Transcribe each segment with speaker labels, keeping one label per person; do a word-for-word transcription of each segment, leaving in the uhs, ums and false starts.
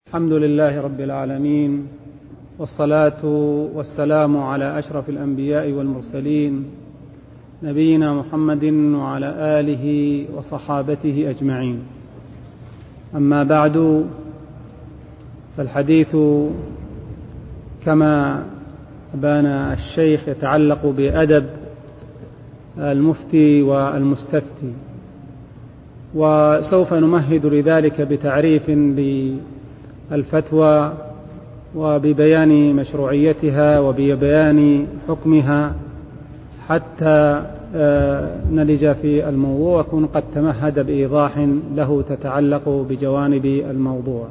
Speaker 1: الحمد لله رب العالمين، والصلاة والسلام على أشرف الأنبياء والمرسلين نبينا محمد وعلى آله وصحابته أجمعين. أما بعد، فالحديث كما أبان الشيخ يتعلق بأدب المفتي والمستفتي، وسوف نمهد لذلك بتعريف للفتوى وببيان مشروعيتها وببيان حكمها حتى نلج في الموضوع وكن قد تمهد بإيضاح له تتعلق بجوانب الموضوع.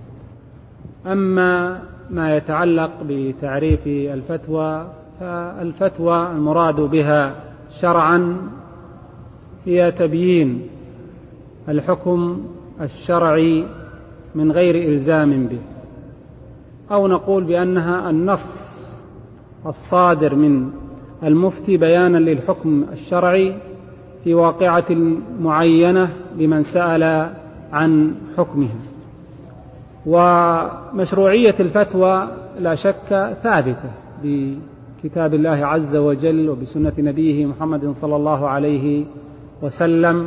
Speaker 1: أما ما يتعلق بتعريف الفتوى، فالفتوى المراد بها شرعا هي تبيين الحكم الشرعي من غير إلزام به، أو نقول بأنها النص الصادر من المفتي بيانا للحكم الشرعي في واقعة معينة لمن سأل عن حكمها. ومشروعية الفتوى لا شك ثابتة بكتاب الله عز وجل وبسنة نبيه محمد صلى الله عليه وسلم،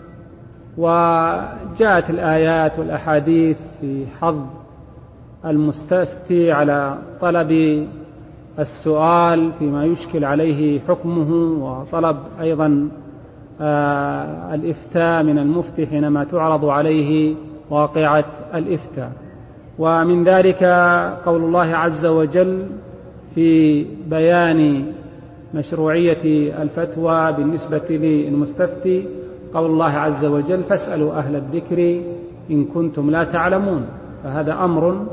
Speaker 1: وجاءت الآيات والأحاديث في حظ المستفتي على طلب السؤال فيما يشكل عليه حكمه، وطلب أيضا آه الإفتاء من المفتي حينما تعرض عليه واقعة الإفتاء. ومن ذلك قول الله عز وجل في بيان مشروعية الفتوى بالنسبة للمستفتي، قول الله عز وجل: فاسألوا أهل الذكر إن كنتم لا تعلمون. فهذا أمر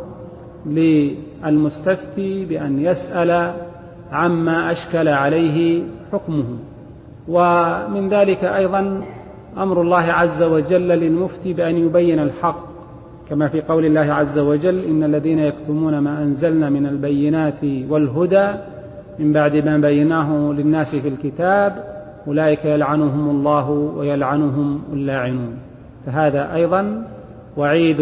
Speaker 1: للمستفتي بأن يسأل عما أشكل عليه حكمه. ومن ذلك أيضا أمر الله عز وجل للمفتي بأن يبين الحق، كما في قول الله عز وجل: إن الذين يكتمون ما أنزلنا من البينات والهدى من بعد ما بيناه للناس في الكتاب أولئك يلعنهم الله ويلعنهم اللاعنون. فهذا أيضا وعيد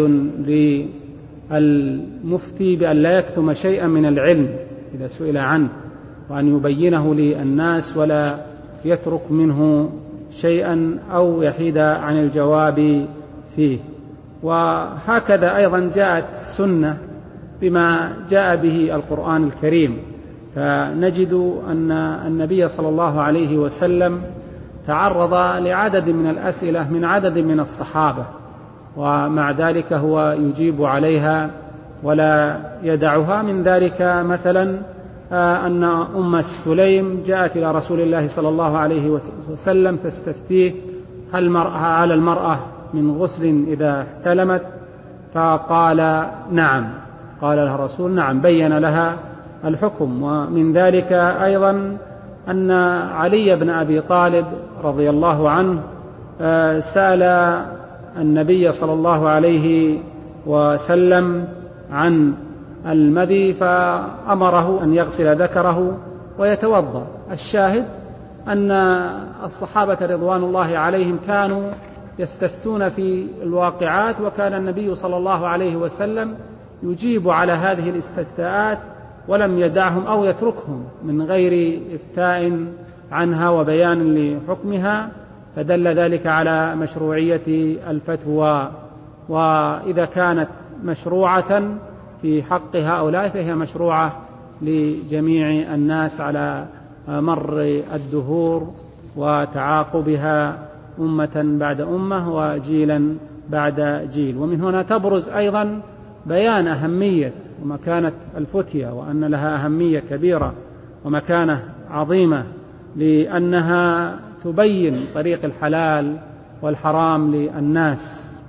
Speaker 1: للمفتي بأن لا يكتم شيئا من العلم إذا سئل عنه، وأن يبينه للناس ولا يترك منه شيئا أو يحيد عن الجواب فيه. وهكذا أيضا جاءت السنة بما جاء به القرآن الكريم، فنجد أن النبي صلى الله عليه وسلم تعرض لعدد من الأسئلة من عدد من الصحابة، ومع ذلك هو يجيب عليها ولا يدعها. من ذلك مثلا أن أم سليم جاءت إلى رسول الله صلى الله عليه وسلم تستفتيه هل على المرأة من غسل إذا احتلمت؟ فقال نعم. قال لها الرسول نعم، بين لها الحكم. ومن ذلك أيضا أن علي بن أبي طالب رضي الله عنه سأل النبي صلى الله عليه وسلم عن المذي، فأمره أن يغسل ذكره ويتوضأ. الشاهد أن الصحابة رضوان الله عليهم كانوا يستفتون في الواقعات، وكان النبي صلى الله عليه وسلم يجيب على هذه الاستفتاءات ولم يدعهم أو يتركهم من غير إفتاء عنها وبيان لحكمها، فدل ذلك على مشروعية الفتوى. وإذا كانت مشروعة في حق هؤلاء فهي مشروعة لجميع الناس على مر الدهور وتعاقبها أمة بعد أمة وجيلا بعد جيل. ومن هنا تبرز أيضا بيان أهمية ومكانة الفتية، وأن لها أهمية كبيرة ومكانة عظيمة، لأنها تبين طريق الحلال والحرام للناس،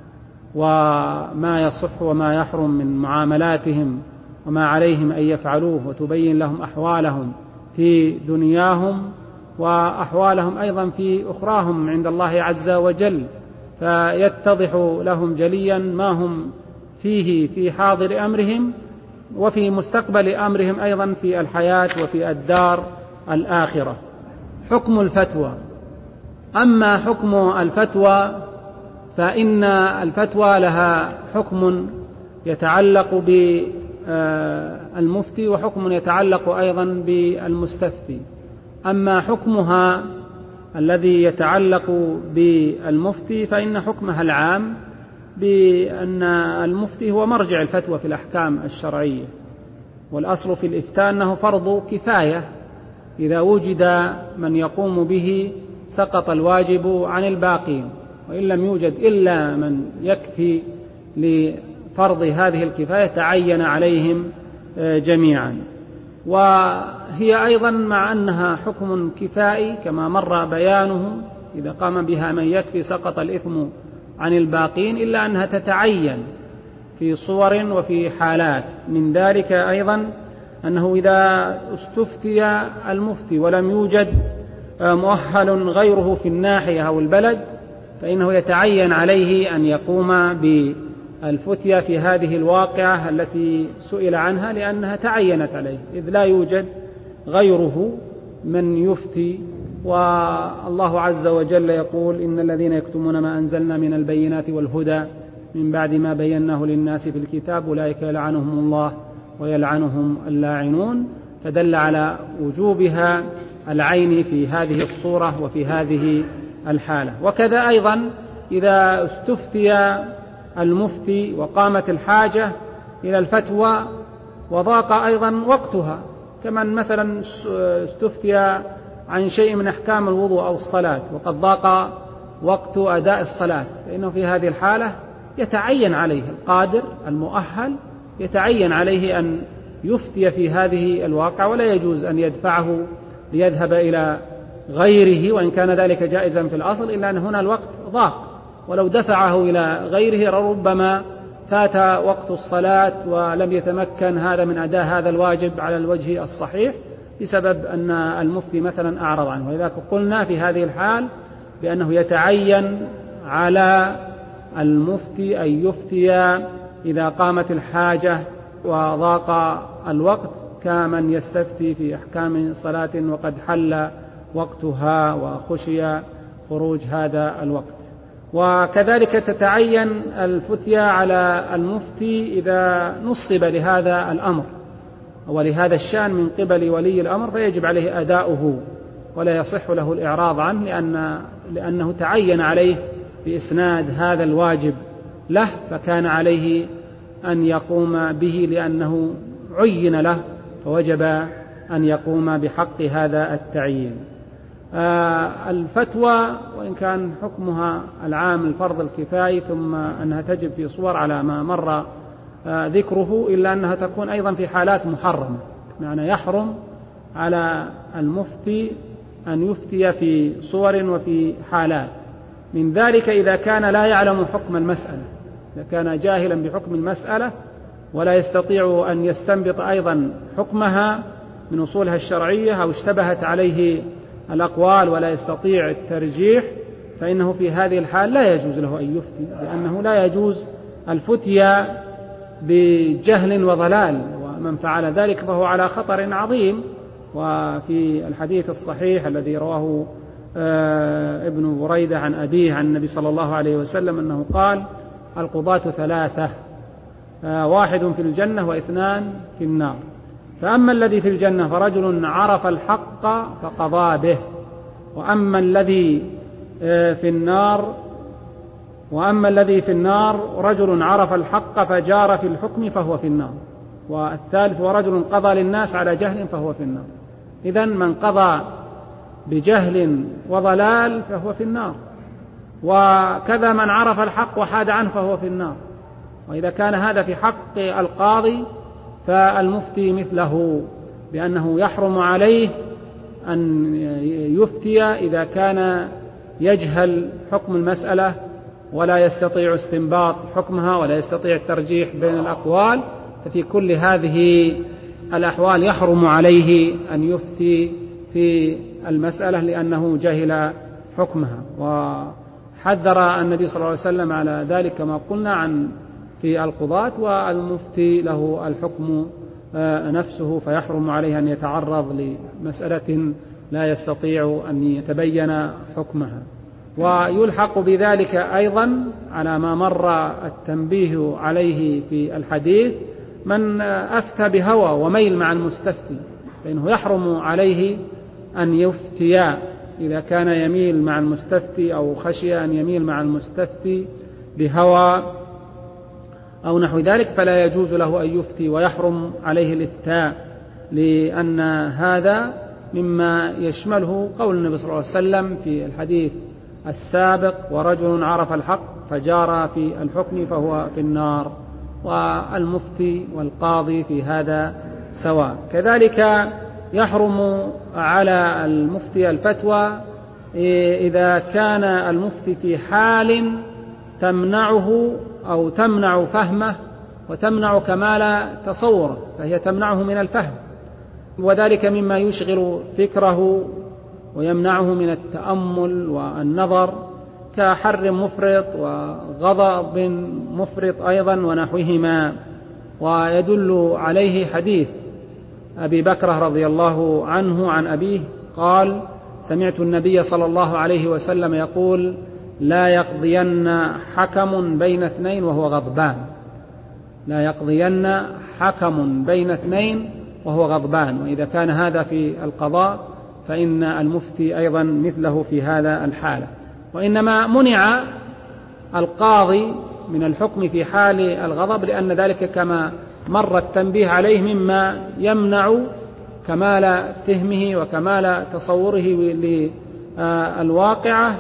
Speaker 1: وما يصح وما يحرم من معاملاتهم وما عليهم أن يفعلوه، وتبين لهم أحوالهم في دنياهم وأحوالهم أيضا في أخراهم عند الله عز وجل، فيتضح لهم جليا ما هم فيه في حاضر أمرهم وفي مستقبل أمرهم أيضا في الحياة وفي الدار الآخرة. حكم الفتوى. أما حكم الفتوى فإن الفتوى لها حكم يتعلق بالمفتي وحكم يتعلق أيضا بالمستفتي. أما حكمها الذي يتعلق بالمفتي فإن حكمها العام بأن المفتي هو مرجع الفتوى في الأحكام الشرعية، والأصل في الإفتاء أنه فرض كفاية، إذا وجد من يقوم به سقط الواجب عن الباقين، وإن لم يوجد إلا من يكفي لفرض هذه الكفاية تعين عليهم جميعا. وهي أيضا مع أنها حكم كفائي كما مر بيانه، إذا قام بها من يكفي سقط الإثم عن الباقين، إلا أنها تتعين في صور وفي حالات. من ذلك أيضا أنه إذا استفتي المفتي ولم يوجد مؤهل غيره في الناحية أو البلد فإنه يتعين عليه أن يقوم بالفتية في هذه الواقعة التي سئل عنها، لأنها تعينت عليه إذ لا يوجد غيره من يفتي. والله عز وجل يقول: إن الذين يكتمون ما أنزلنا من البينات والهدى من بعد ما بيناه للناس في الكتاب أولئك يلعنهم الله ويلعنهم اللاعنون، فدل على وجوبها العين في هذه الصورة وفي هذه الحالة. وكذا أيضا إذا استفتي المفتي وقامت الحاجة إلى الفتوى وضاق أيضا وقتها، كمن مثلا استفتي عن شيء من أحكام الوضوء أو الصلاة وقد ضاق وقت أداء الصلاة، فإنه في هذه الحالة يتعين عليه القادر المؤهل يتعين عليه أن يفتي في هذه الواقع، ولا يجوز أن يدفعه ليذهب إلى غيره وإن كان ذلك جائزا في الأصل، إلا أن هنا الوقت ضاق، ولو دفعه إلى غيره ربما فات وقت الصلاة ولم يتمكن هذا من أداء هذا الواجب على الوجه الصحيح بسبب أن المفتي مثلا أعرض عنه. ولذلك قلنا في هذه الحال بأنه يتعين على المفتي أن يفتي إذا قامت الحاجة وضاق الوقت، كمن يستفتي في أحكام صلاة وقد حل وقتها وخشي خروج هذا الوقت. وكذلك تتعين الفتية على المفتي إذا نصب لهذا الأمر ولهذا الشأن من قبل ولي الأمر، فيجب عليه أداؤه ولا يصح له الإعراض عنه، لأن لأنه تعين عليه بإسناد هذا الواجب له، فكان عليه أن يقوم به لأنه عين له، فوجب أن يقوم بحق هذا التعيين. آه الفتوى وإن كان حكمها العام الفرض الكفاية ثم أنها تجب في صور على ما مر آه ذكره، إلا أنها تكون أيضا في حالات محرمة، معنى يحرم على المفتي أن يفتي في صور وفي حالات. من ذلك إذا كان لا يعلم حكم المسألة، إذا كان جاهلا بحكم المسألة ولا يستطيع أن يستنبط أيضا حكمها من أصولها الشرعية، أو اشتبهت عليه الأقوال ولا يستطيع الترجيح، فإنه في هذه الحال لا يجوز له أن يفتي، لأنه لا يجوز الفتية بجهل وضلال، ومن فعل ذلك فهو على خطر عظيم. وفي الحديث الصحيح الذي رواه ابن بريدة عن أبيه عن النبي صلى الله عليه وسلم أنه قال: القضاة ثلاثة، واحد في الجنة واثنان في النار، فأما الذي في الجنة فرجل عرف الحق فقضى به، وأما الذي في النار وأما الذي في النار رجل عرف الحق فجار في الحكم فهو في النار، والثالث ورجل قضى للناس على جهل فهو في النار. إذن من قضى بجهل وضلال فهو في النار، وكذا من عرف الحق وحاد عنه فهو في النار. وإذا كان هذا في حق القاضي فالمفتي مثله، بأنه يحرم عليه أن يفتي إذا كان يجهل حكم المسألة ولا يستطيع استنباط حكمها ولا يستطيع الترجيح بين الأقوال، ففي كل هذه الأحوال يحرم عليه أن يفتي في المسألة لأنه جهل حكمها. وحذر النبي صلى الله عليه وسلم على ذلك كما قلنا عن في القضاة، والمفتي له الحكم نفسه، فيحرم عليه أن يتعرض لمسألة لا يستطيع أن يتبين حكمها. ويلحق بذلك أيضا على ما مر التنبيه عليه في الحديث من أفتى بهوى وميل مع المستفتي، فإنه يحرم عليه أن يفتي إذا كان يميل مع المستفتي أو خشي أن يميل مع المستفتي بهوى أو نحو ذلك، فلا يجوز له أن يفتي ويحرم عليه الإفتاء، لأن هذا مما يشمله قول النبي صلى الله عليه وسلم في الحديث السابق: ورجل عرف الحق فجار في الحكم فهو في النار. والمفتي والقاضي في هذا سواء. كذلك يحرم على المفتي الفتوى إذا كان المفتي في حال تمنعه أو تمنع فهمه وتمنع كمال تصوره، فهي تمنعه من الفهم، وذلك مما يشغل فكره ويمنعه من التأمل والنظر، كحر مفرط وغضب مفرط أيضا ونحوهما. ويدل عليه حديث أبي بكر رضي الله عنه عن أبيه قال: سمعت النبي صلى الله عليه وسلم يقول: لا يقضين حكم بين اثنين وهو غضبان. لا يقضين حكم بين اثنين وهو غضبان. وإذا كان هذا في القضاء فإن المفتي أيضا مثله في هذا الحالة. وإنما منع القاضي من الحكم في حال الغضب لأن ذلك كما مر التنبيه عليه مما يمنع كمال فهمه وكمال تصوره للواقعة،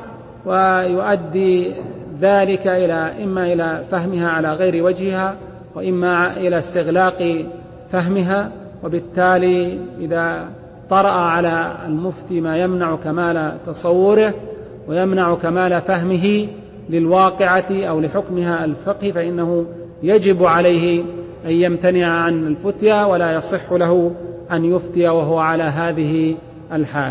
Speaker 1: ويؤدي ذلك إلى إما إلى فهمها على غير وجهها وإما إلى استغلاق فهمها. وبالتالي إذا طرأ على المفتي ما يمنع كمال تصوره ويمنع كمال فهمه للواقعة أو لحكمها الفقهي فإنه يجب عليه أن يمتنع عن الفتيا، ولا يصح له أن يفتي وهو على هذه الحال.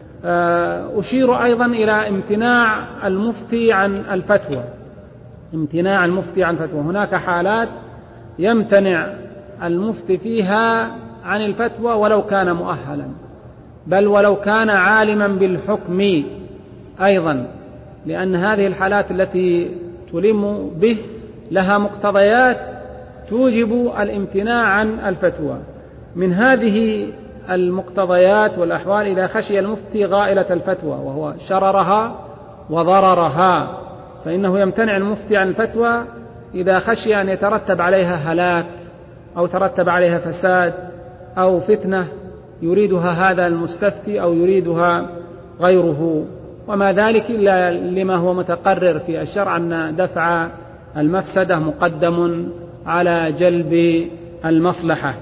Speaker 1: أشير أيضا إلى امتناع المفتي عن الفتوى. امتناع المفتي عن الفتوى، هناك حالات يمتنع المفتي فيها عن الفتوى ولو كان مؤهلا، بل ولو كان عالما بالحكم أيضا، لأن هذه الحالات التي تلم به لها مقتضيات توجب الامتناع عن الفتوى. من هذه المقتضيات والأحوال إذا خشي المفتي غائلة الفتوى وهو شررها وضررها، فإنه يمتنع المفتي عن الفتوى إذا خشي أن يترتب عليها هلاك أو ترتب عليها فساد أو فتنة يريدها هذا المستفتي أو يريدها غيره، وما ذلك إلا لما هو متقرر في الشرع أن دفع المفسدة مقدم على جلب المصلحة.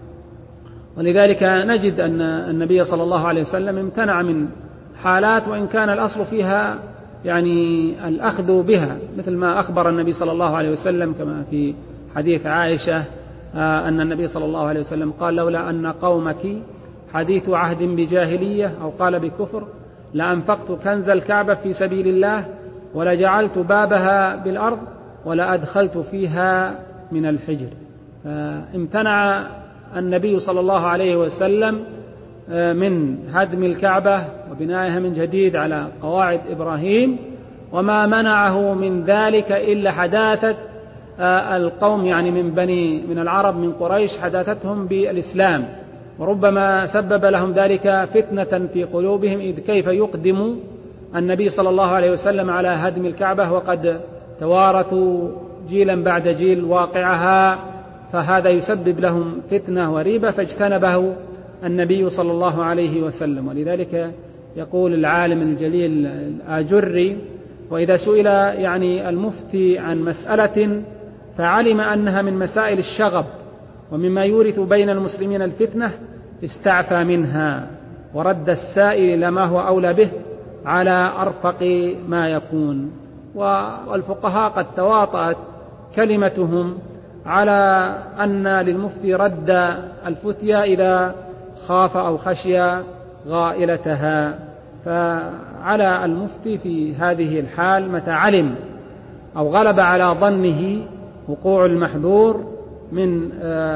Speaker 1: ولذلك نجد أن النبي صلى الله عليه وسلم امتنع من حالات وإن كان الأصل فيها يعني الأخذ بها، مثل ما أخبر النبي صلى الله عليه وسلم كما في حديث عائشة أن النبي صلى الله عليه وسلم قال: لولا أن قومك حديث عهد بجاهلية أو قال بكفر لأنفقت كنز الكعبة في سبيل الله ولجعلت بابها بالأرض ولأدخلت فيها من الحجر. فامتنع النبي صلى الله عليه وسلم من هدم الكعبة وبنائها من جديد على قواعد إبراهيم، وما منعه من ذلك إلا حداثة القوم يعني من بني من العرب من قريش، حداثتهم بالإسلام، وربما سبب لهم ذلك فتنة في قلوبهم، إذ كيف يقدم النبي صلى الله عليه وسلم على هدم الكعبة وقد توارثوا جيلا بعد جيل واقعها، فهذا يسبب لهم فتنة وريبة، فاجتنبه النبي صلى الله عليه وسلم. ولذلك يقول العالم الجليل الآجري: وإذا سئل يعني المفتي عن مسألة فعلم أنها من مسائل الشغب ومما يورث بين المسلمين الفتنة استعفى منها ورد السائل لما هو أولى به على أرفق ما يكون. والفقهاء قد تواطأت كلمتهم على أن للمفتي رد الفتيا إذا خاف أو خشي غائلتها، فعلى المفتي في هذه الحال متى علم أو غلب على ظنه وقوع المحذور من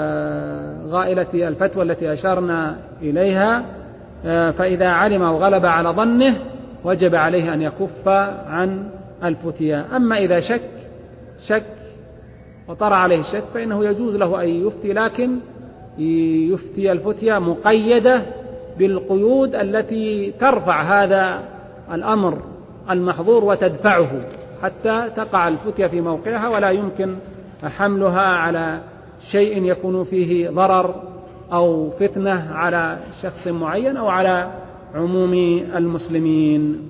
Speaker 1: غائلة الفتوى التي أشرنا إليها، فإذا علم أو غلب على ظنه وجب عليه أن يكف عن الفتيا. أما إذا شك شك وطرأ عليه الشك فإنه يجوز له أن يفتي، لكن يفتي الفتيا مقيدة بالقيود التي ترفع هذا الأمر المحظور وتدفعه حتى تقع الفتيا في موقعها، ولا يمكن حملها على شيء يكون فيه ضرر أو فتنة على شخص معين أو على عموم المسلمين.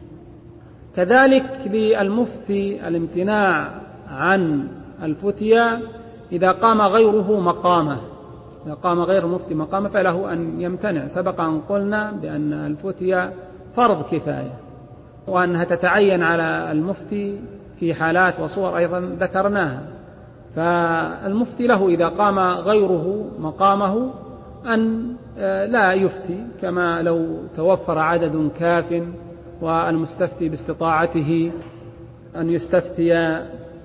Speaker 1: كذلك للمفتي الامتناع عن الفتيا إذا قام غيره مقامه، إذا قام غير المفتي مقامه فله أن يمتنع. سبق أن قلنا بأن الفتيا فرض كفاية، وأنها تتعين على المفتي في حالات وصور أيضا ذكرناها، فالمفتي له إذا قام غيره مقامه أن لا يفتي، كما لو توفر عدد كاف والمستفتي باستطاعته أن يستفتي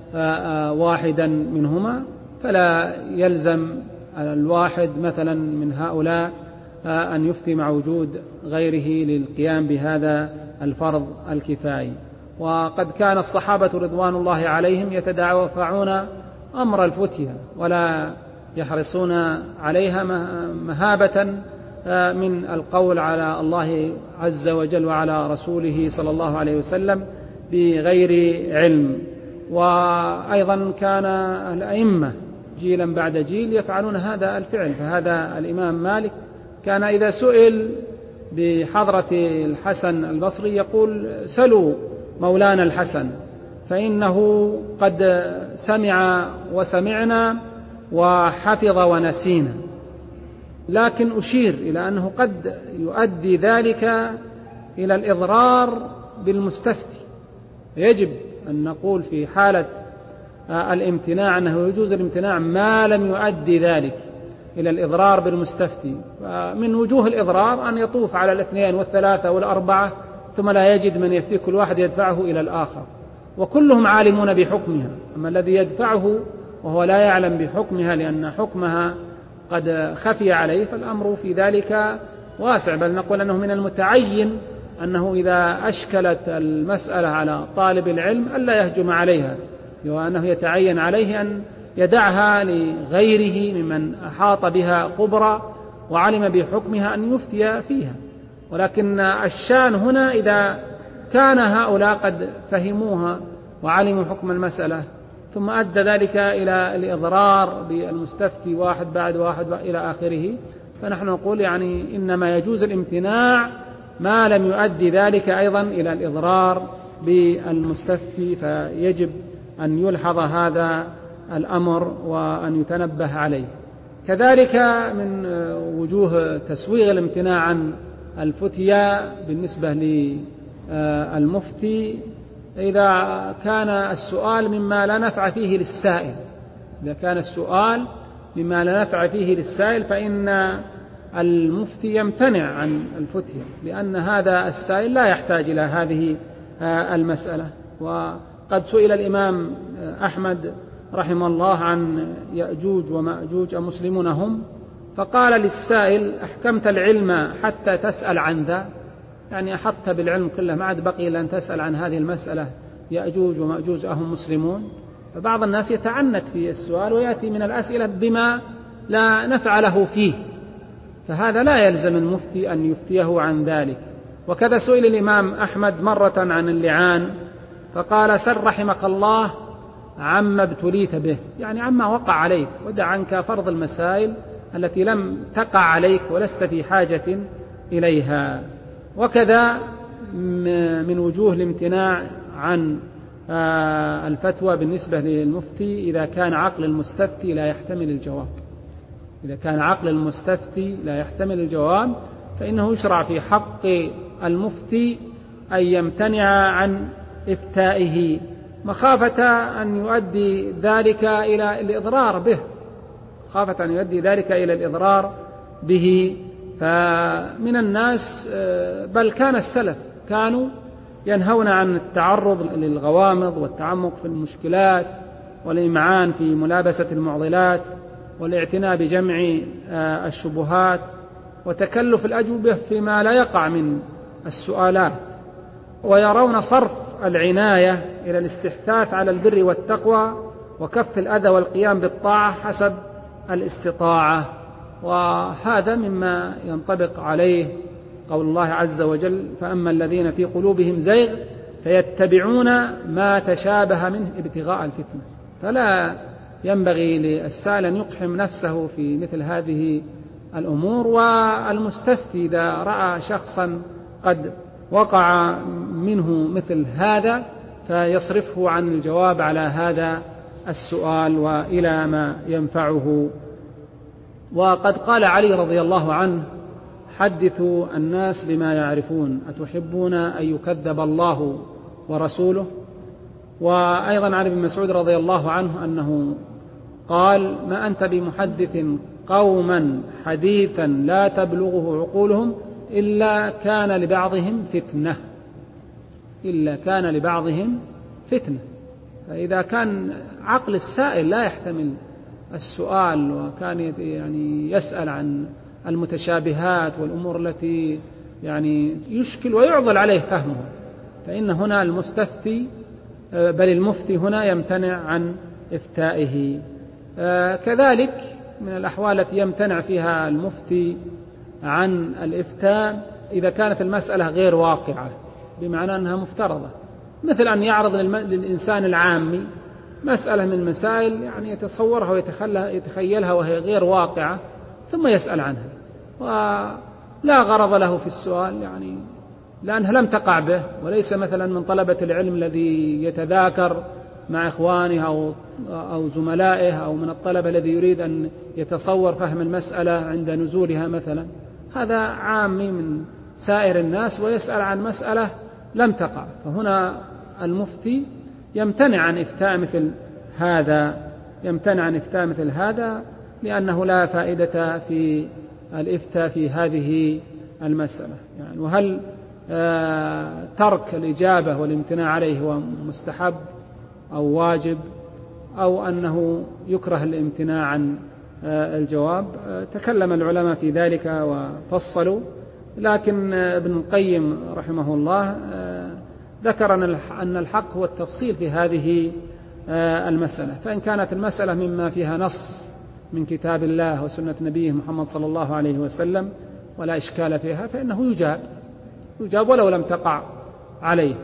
Speaker 1: واحدا منهما، فلا يلزم الواحد مثلا من هؤلاء أن يفتي مع وجود غيره للقيام بهذا الفرض الكفائي. وقد كان الصحابة رضوان الله عليهم يتدافعون أمر الفتيا ولا يحرصون عليها مهابة من القول على الله عز وجل وعلى رسوله صلى الله عليه وسلم بغير علم. وأيضا كان الأئمة جيلا بعد جيل يفعلون هذا الفعل. فهذا الإمام مالك كان إذا سئل بحضرة الحسن البصري يقول: سلوا مولانا الحسن فإنه قد سمع وسمعنا وحفظ ونسينا، لكن أشير إلى أنه قد يؤدي ذلك إلى الإضرار بالمستفتي. يجب أن نقول في حالة الامتناع أنه يجوز الامتناع ما لم يؤدي ذلك إلى الإضرار بالمستفتي. من وجوه الإضرار أن يطوف على الاثنين والثلاثة والأربعة ثم لا يجد من يفتي، كل واحد يدفعه إلى الآخر وكلهم عالمون بحكمها. أما الذي يدفعه وهو لا يعلم بحكمها لأن حكمها قد خفي عليه فالأمر في ذلك واسع، بل نقول أنه من المتعين أنه إذا أشكلت المسألة على طالب العلم ألا يهجم عليها، وأنه يتعين عليه أن يدعها لغيره ممن أحاط بها خبرة وعلم بحكمها أن يفتي فيها. ولكن الشان هنا إذا كان هؤلاء قد فهموها وعلموا حكم المسألة ثم أدى ذلك إلى الإضرار بالمستفتي واحد بعد واحد إلى آخره، فنحن نقول يعني إنما يجوز الامتناع ما لم يؤدي ذلك أيضا إلى الإضرار بالمستفتي، فيجب أن يلحظ هذا الأمر وأن يتنبه عليه. كذلك من وجوه تسويغ الامتناع عن الفتيا بالنسبة للمفتي إذا كان السؤال مما لا نفع فيه للسائل. إذا كان السؤال مما لا نفع فيه للسائل فإن المفتي يمتنع عن الفتيا، لأن هذا السائل لا يحتاج إلى هذه المسألة. وقد سئل الإمام أحمد رحمه الله عن يأجوج ومأجوج أمسلمون هم؟ فقال للسائل: أحكمت العلم حتى تسأل عن ذا؟ يعني أحطت بالعلم كله ما عاد بقي إلا أن تسأل عن هذه المسألة، يأجوج ومأجوج أهم مسلمون؟ فبعض الناس يتعنت في السؤال ويأتي من الأسئلة بما لا نفع له فيه، فهذا لا يلزم المفتي أن يفتيه عن ذلك. وكذا سئل الإمام أحمد مرة عن اللعان فقال: سل رحمك الله عما ابتليت به، يعني عما وقع عليك، ودع عنك فرض المسائل التي لم تقع عليك ولست في حاجة إليها. وكذا من وجوه الامتناع عن الفتوى بالنسبة للمفتي إذا كان عقل المستفتي لا يحتمل الجواب. إذا كان عقل المستفتي لا يحتمل الجواب فإنه يشرع في حق المفتي أن يمتنع عن إفتائه مخافة أن يؤدي ذلك إلى الإضرار به، خافة أن يؤدي ذلك إلى الإضرار به. فمن الناس بل كان السلف كانوا ينهون عن التعرض للغوامض والتعمق في المشكلات والإمعان في ملابسة المعضلات والاعتناء بجمع الشبهات وتكلف الأجوبة فيما لا يقع من السؤالات. ويرون صرف العناية إلى الاستحثاث على البر والتقوى وكف الأذى والقيام بالطاعة حسب الاستطاعة. وهذا مما ينطبق عليه قول الله عز وجل: فأما الذين في قلوبهم زيغ فيتبعون ما تشابه منه ابتغاء الفتنة. فلا ينبغي للسائل أن يقحم نفسه في مثل هذه الأمور. والمستفتي إذا رأى شخصا قد وقع منه مثل هذا فيصرفه عن الجواب على هذا السؤال وإلى ما ينفعه. وقد قال علي رضي الله عنه: حدثوا الناس بما يعرفون، أتحبون أن يكذب الله ورسوله؟ وأيضا عن ابن مسعود رضي الله عنه أنه قال: ما أنت بمحدث قوما حديثا لا تبلغه عقولهم إلا كان لبعضهم فتنة إلا كان لبعضهم فتنة. فإذا كان عقل السائل لا يحتمل السؤال وكان يعني يسأل عن المتشابهات والأمور التي يعني يشكل ويعضل عليه فهمه، فإن هنا المستفتي بل المفتي هنا يمتنع عن إفتائه. كذلك من الأحوال التي يمتنع فيها المفتي عن الإفتاء إذا كانت المسألة غير واقعة، بمعنى أنها مفترضة، مثل أن يعرض للإنسان العامي مسألة من مسائل يعني يتصورها ويتخيلها وهي غير واقعة ثم يسأل عنها ولا غرض له في السؤال، يعني لأنها لم تقع به، وليس مثلا من طلبة العلم الذي يتذاكر مع إخوانه أو, أو زملائه، أو من الطلبة الذي يريد أن يتصور فهم المسألة عند نزولها مثلا. هذا عامي من سائر الناس ويسأل عن مسألة لم تقع، فهنا المفتي يمتنع عن إفتاء مثل هذا يمتنع عن إفتاء مثل هذا لأنه لا فائدة في الإفتاء في هذه المسألة. يعني وهل آه ترك الإجابة والامتناع عليه هو مستحب أو واجب أو أنه يكره الامتناع عن آه الجواب؟ آه تكلم العلماء في ذلك وفصلوا، لكن ابن القيم رحمه الله آه ذكر أن الحق هو التفصيل في هذه آه المسألة. فإن كانت المسألة مما فيها نص من كتاب الله وسنة نبيه محمد صلى الله عليه وسلم ولا إشكال فيها فإنه يجاب يجاب ولو لم تقع عليه.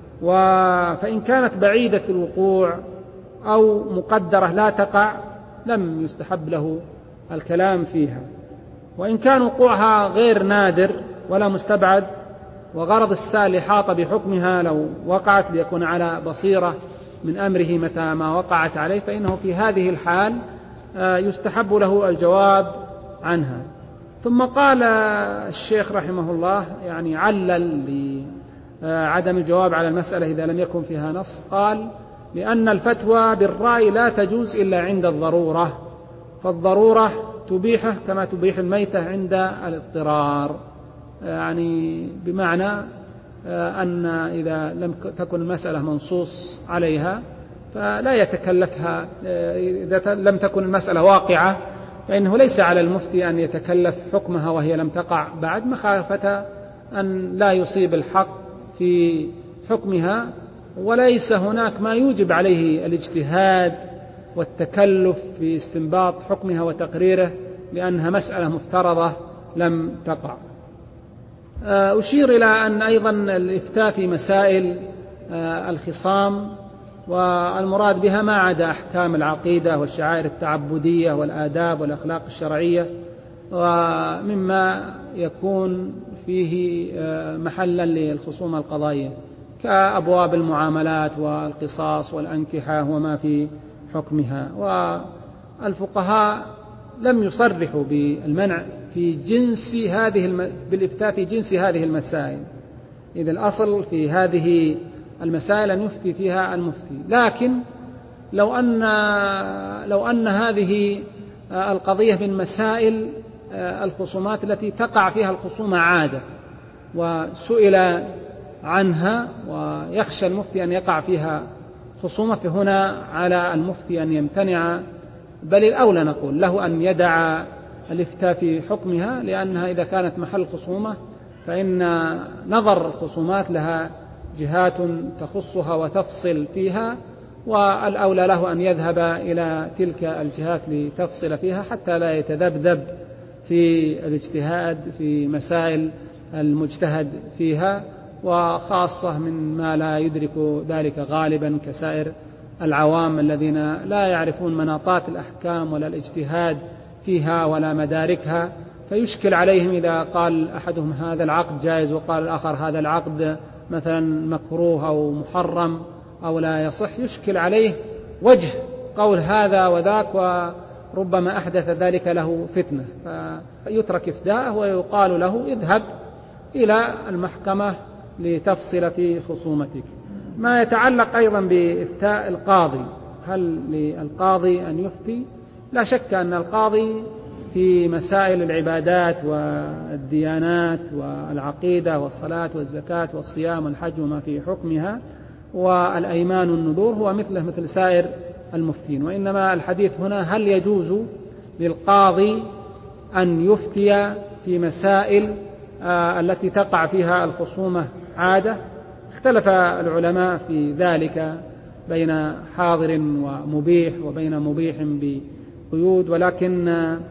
Speaker 1: فإن كانت بعيدة الوقوع أو مقدرة لا تقع لم يستحب له الكلام فيها. وإن كان وقوعها غير نادر ولا مستبعد وغرض السائل إحاطة بحكمها لو وقعت ليكون على بصيرة من أمره متى ما وقعت عليه، فإنه في هذه الحال يستحب له الجواب عنها. ثم قال الشيخ رحمه الله يعني علل لعدم الجواب على المسألة إذا لم يكن فيها نص، قال: لأن الفتوى بالرأي لا تجوز إلا عند الضرورة، فالضرورة تبيحه كما تبيح الميتة عند الاضطرار. يعني بمعنى أن إذا لم تكن المسألة منصوص عليها فلا يتكلفها، إذا لم تكن المسألة واقعة فإنه ليس على المفتي أن يتكلف حكمها وهي لم تقع بعد، مخافة أن لا يصيب الحق في حكمها، وليس هناك ما يوجب عليه الاجتهاد والتكلف في استنباط حكمها وتقريره لأنها مسألة مفترضة لم تقع. أشير إلى أن أيضا الإفتاء في مسائل الخصام والمراد بها ما عدا أحكام العقيدة والشعائر التعبدية والآداب والأخلاق الشرعية ومما يكون فيه محلا للخصومة القضائية كأبواب المعاملات والقصاص والأنكحة وما في حكمها. والفقهاء لم يصرحوا بالمنع في جنس هذه الم... بالإفتاء في جنس هذه المسائل، إذ الأصل في هذه المسائل أن يفتي فيها المفتي. لكن لو أن لو أن هذه القضية من مسائل الخصومات التي تقع فيها الخصومة عادة وسئل عنها ويخشى المفتي أن يقع فيها خصومة، فهنا على المفتي أن يمتنع، بل الأولى نقول له أن يدع الإفتاء في حكمها، لأنها إذا كانت محل خصومة فإن نظر الخصومات لها جهات تخصها وتفصل فيها، والأولى له أن يذهب إلى تلك الجهات لتفصل فيها حتى لا يتذبذب في الاجتهاد في مسائل المجتهد فيها، وخاصة من ما لا يدرك ذلك غالبا كسائر العوام الذين لا يعرفون مناطات الأحكام ولا الاجتهاد فيها ولا مداركها، فيشكل عليهم إذا قال أحدهم هذا العقد جائز وقال الآخر هذا العقد مثلا مكروه أو محرم أو لا يصح، يشكل عليه وجه قول هذا وذاك، وربما أحدث ذلك له فتنة، فيترك إفتاءه ويقال له اذهب إلى المحكمة لتفصل في خصومتك. ما يتعلق أيضا بإفتاء القاضي، هل للقاضي أن يفتي؟ لا شك أن القاضي في مسائل العبادات والديانات والعقيدة والصلاة والزكاة والصيام والحج وما في حكمها والأيمان والنذور هو مثله مثل سائر المفتين، وإنما الحديث هنا هل يجوز للقاضي أن يفتي في مسائل التي تقع فيها الخصومة عادة. اختلف العلماء في ذلك بين حاضر ومبيح وبين مبيح بقيود، ولكن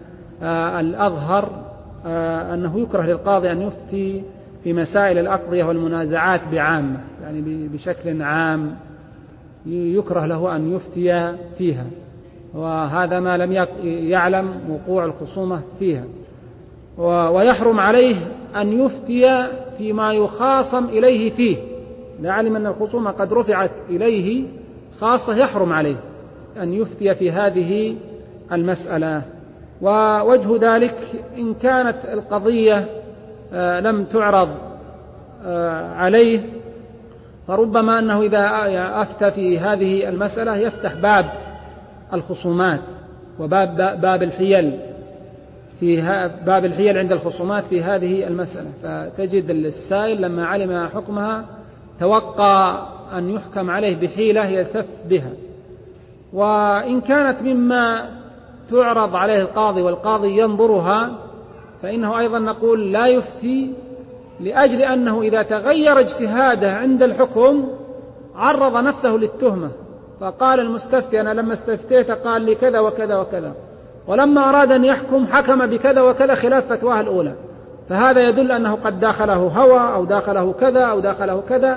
Speaker 1: الأظهر أنه يكره للقاضي أن يفتي في مسائل الأقضية والمنازعات بعامة، يعني بشكل عام يكره له أن يفتي فيها، وهذا ما لم يعلم وقوع الخصومة فيها. ويحرم عليه أن يفتي فيما يخاصم إليه فيه، لا علم أن الخصومة قد رفعت إليه خاصة يحرم عليه أن يفتي في هذه المسألة. ووجه ذلك إن كانت القضية لم تعرض عليه، فربما أنه إذا أفتى في هذه المسألة يفتح باب الخصومات وباب باب الحيل في باب الحيل عند الخصومات في هذه المسألة، فتجد السائل لما علم حكمها توقع أن يحكم عليه بحيلة يلتف بها. وإن كانت مما تعرض عليه القاضي والقاضي ينظرها فإنه أيضا نقول لا يفتي، لأجل أنه إذا تغير اجتهاده عند الحكم عرض نفسه للتهمة، فقال المستفتي أنا لما استفتيت قال لي كذا وكذا وكذا، ولما أراد أن يحكم حكم بكذا وكذا خلاف فتواه الأولى، فهذا يدل أنه قد داخله هوى أو داخله كذا أو داخله كذا،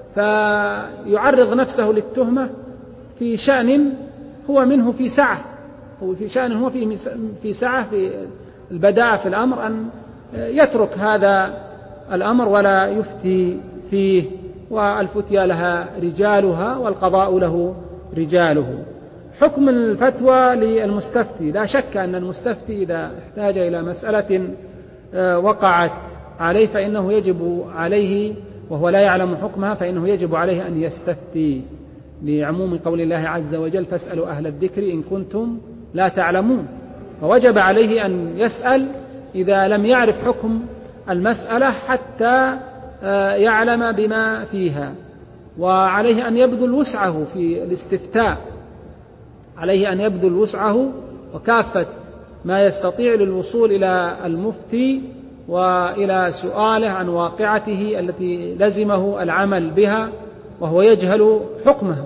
Speaker 1: فيعرض نفسه للتهمة في شأن هو منه في سعة، هو في شأن هو في في سعة في البداءة في الأمر أن يترك هذا الأمر ولا يفتي فيه، والفتيا لها رجالها والقضاء له رجاله. حكم الفتوى للمستفتي، لا شك أن المستفتي إذا احتاج إلى مسألة وقعت عليه فإنه يجب عليه وهو لا يعلم حكمها فإنه يجب عليه أن يستفتي، لعموم قول الله عز وجل فاسألوا أهل الذكر إن كنتم لا تعلمون، فوجب عليه أن يسأل إذا لم يعرف حكم المسألة حتى يعلم بما فيها، وعليه أن يبذل وسعه في الاستفتاء، عليه أن يبذل وسعه وكافة ما يستطيع للوصول إلى المفتي وإلى سؤاله عن واقعته التي لزمه العمل بها وهو يجهل حكمها،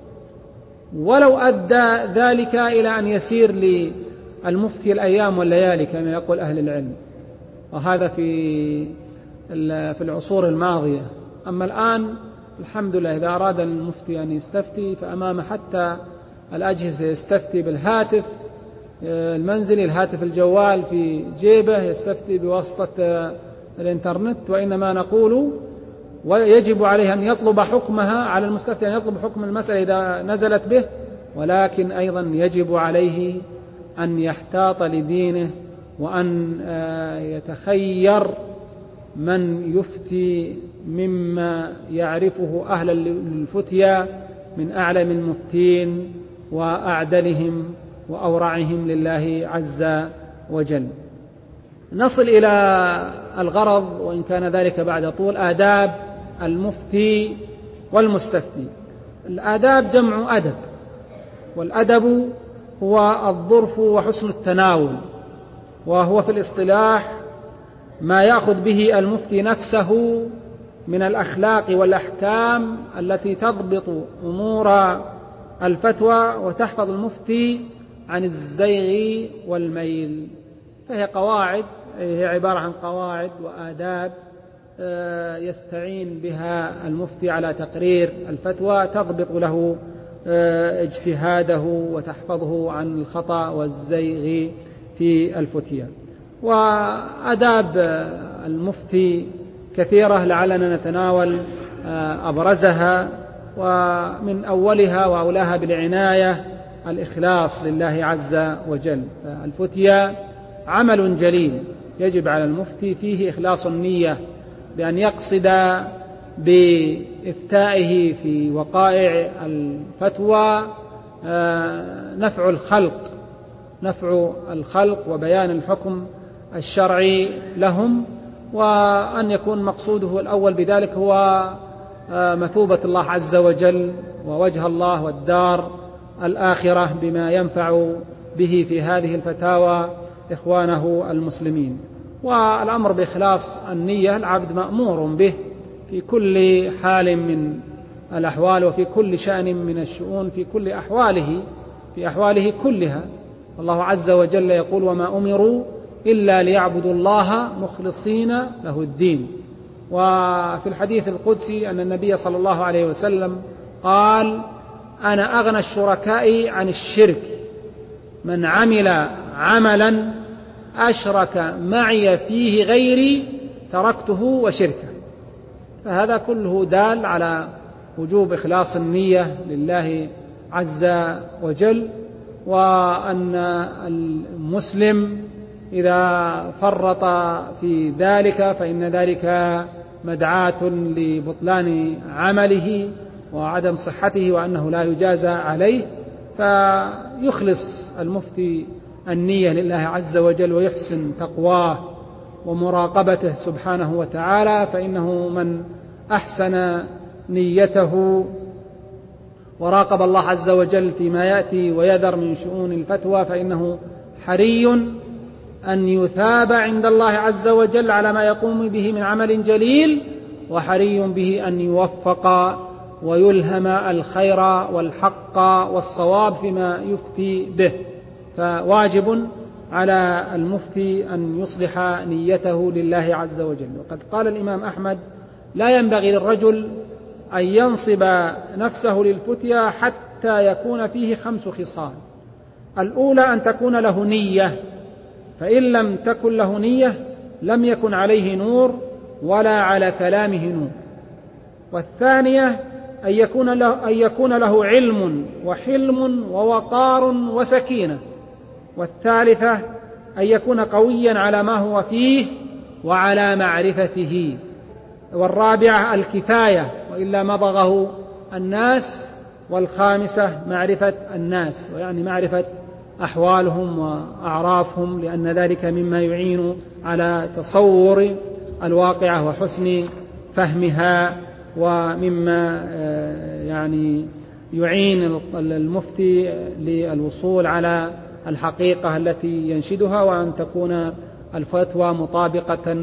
Speaker 1: ولو أدى ذلك إلى أن يسير للمفتي الأيام والليالي كما يقول أهل العلم، وهذا في في العصور الماضية. أما الآن الحمد لله إذا أراد المفتي أن يستفتي فأمام حتى الأجهزة يستفتي بالهاتف المنزلي، الهاتف الجوال في جيبه، يستفتي بواسطة الإنترنت. وإنما نقول ويجب عليه أن يطلب حكمها، على المستفتي أن يطلب حكم المسألة إذا نزلت به، ولكن أيضا يجب عليه أن يحتاط لدينه وأن يتخير من يفتي مما يعرفه أهل الفتيا من أعلم المفتين وأعدلهم وأورعهم لله عز وجل. نصل إلى الغرض وإن كان ذلك بعد طول، آداب المفتي والمستفتي. الآداب جمع أدب، والأدب هو الظرف وحسن التناول، وهو في الاصطلاح ما يأخذ به المفتي نفسه من الأخلاق والأحكام التي تضبط أمور الفتوى وتحفظ المفتي عن الزيغ والميل. فهي قواعد، هي عبارة عن قواعد وآداب يستعين بها المفتي على تقرير الفتوى، تضبط له اجتهاده وتحفظه عن الخطأ والزيغ في الفتية. وآداب المفتي كثيرة، لعلنا نتناول أبرزها، ومن أولها وأولاها بالعناية الإخلاص لله عز وجل. الفتية عمل جليل يجب على المفتي فيه إخلاص النية، بأن يقصد بإفتائه في وقائع الفتوى نفع الخلق نفع الخلق وبيان الحكم الشرعي لهم، وأن يكون مقصوده الأول بذلك هو مثوبة الله عز وجل ووجه الله والدار الآخرة بما ينفع به في هذه الفتاوى إخوانه المسلمين. والأمر بإخلاص النية العبد مأمور به في كل حال من الأحوال وفي كل شأن من الشؤون، في كل أحواله في أحواله كلها. الله عز وجل يقول: وما أمروا إلا ليعبدوا الله مخلصين له الدين. وفي الحديث القدسي أن النبي صلى الله عليه وسلم قال: أنا أغنى الشركاء عن الشرك، من عمل عملا أشرك معي فيه غيري تركته وشركه. فهذا كله دال على وجوب إخلاص النية لله عز وجل، وأن المسلم إذا فرط في ذلك فإن ذلك مدعاة لبطلان عمله وعدم صحته، وأنه لا يجازى عليه. فيخلص المفتي النية لله عز وجل ويحسن تقواه ومراقبته سبحانه وتعالى، فإنه من أحسن نيته وراقب الله عز وجل فيما يأتي ويذر من شؤون الفتوى فإنه حري أن يثاب عند الله عز وجل على ما يقوم به من عمل جليل، وحري به أن يوفق ويلهم الخير والحق والصواب فيما يفتي به. فواجب على المفتي أن يصلح نيته لله عز وجل. وقد قال الإمام أحمد: لا ينبغي للرجل أن ينصب نفسه للفتيا حتى يكون فيه خمس خصال. الأولى أن تكون له نية، فإن لم تكن له نية لم يكن عليه نور ولا على كلامه نور. والثانية أن يكون له, أن يكون له علم وحلم ووقار وسكينة. والثالثة أن يكون قويا على ما هو فيه وعلى معرفته. والرابعة الكفاية وإلا مضغه الناس. والخامسة معرفة الناس، ويعني معرفة أحوالهم وأعرافهم، لأن ذلك مما يعين على تصور الواقعة وحسن فهمها، ومما يعني يعين المفتي للوصول على الحقيقة التي ينشدها، وأن تكون الفتوى مطابقة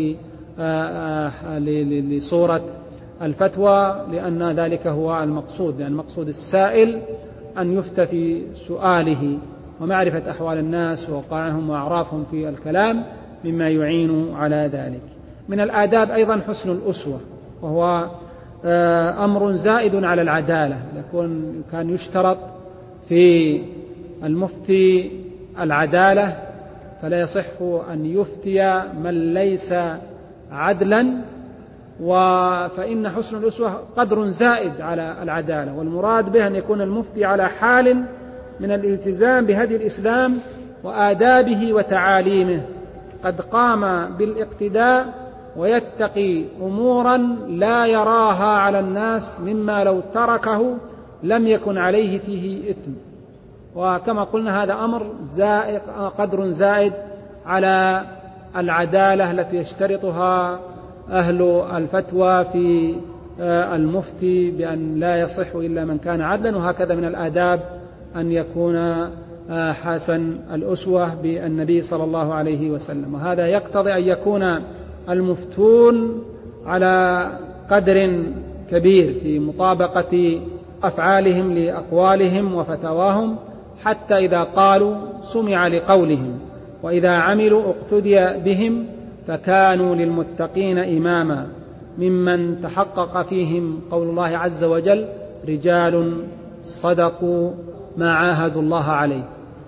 Speaker 1: لصورة الفتوى، لأن ذلك هو المقصود. لأن المقصود السائل أن يفتى في سؤاله، ومعرفة أحوال الناس ووقائعهم وأعرافهم في الكلام مما يعين على ذلك. من الآداب أيضا حسن الأسوة، وهو أمر زائد على العدالة. يكون كان يشترط في المفتي العدالة، فلا يصح أن يفتي من ليس عدلا، فإن حسن الأسوة قدر زائد على العدالة. والمراد به أن يكون المفتي على حال من الالتزام بهدي الإسلام وآدابه وتعاليمه، قد قام بالاقتداء ويتقي أمورا لا يراها على الناس مما لو تركه لم يكن عليه فيه إثم. وكما قلنا هذا أمر زائد، قدر زائد على العدالة التي يشترطها أهل الفتوى في المفتي، بأن لا يصح إلا من كان عدلا. وهكذا من الآداب أن يكون حسن الأسوة بالنبي صلى الله عليه وسلم. وهذا يقتضي أن يكون المفتون على قدر كبير في مطابقة أفعالهم لأقوالهم وفتواهم، حتى إذا قالوا سمع لقولهم، وإذا عملوا اقتدي بهم، فكانوا للمتقين إماما، ممن تحقق فيهم قول الله عز وجل: رجال صدقوا ما عاهدوا الله عليه.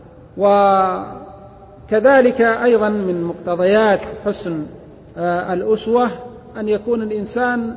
Speaker 1: وكذلك أيضا من مقتضيات حسن الأسوة أن يكون الإنسان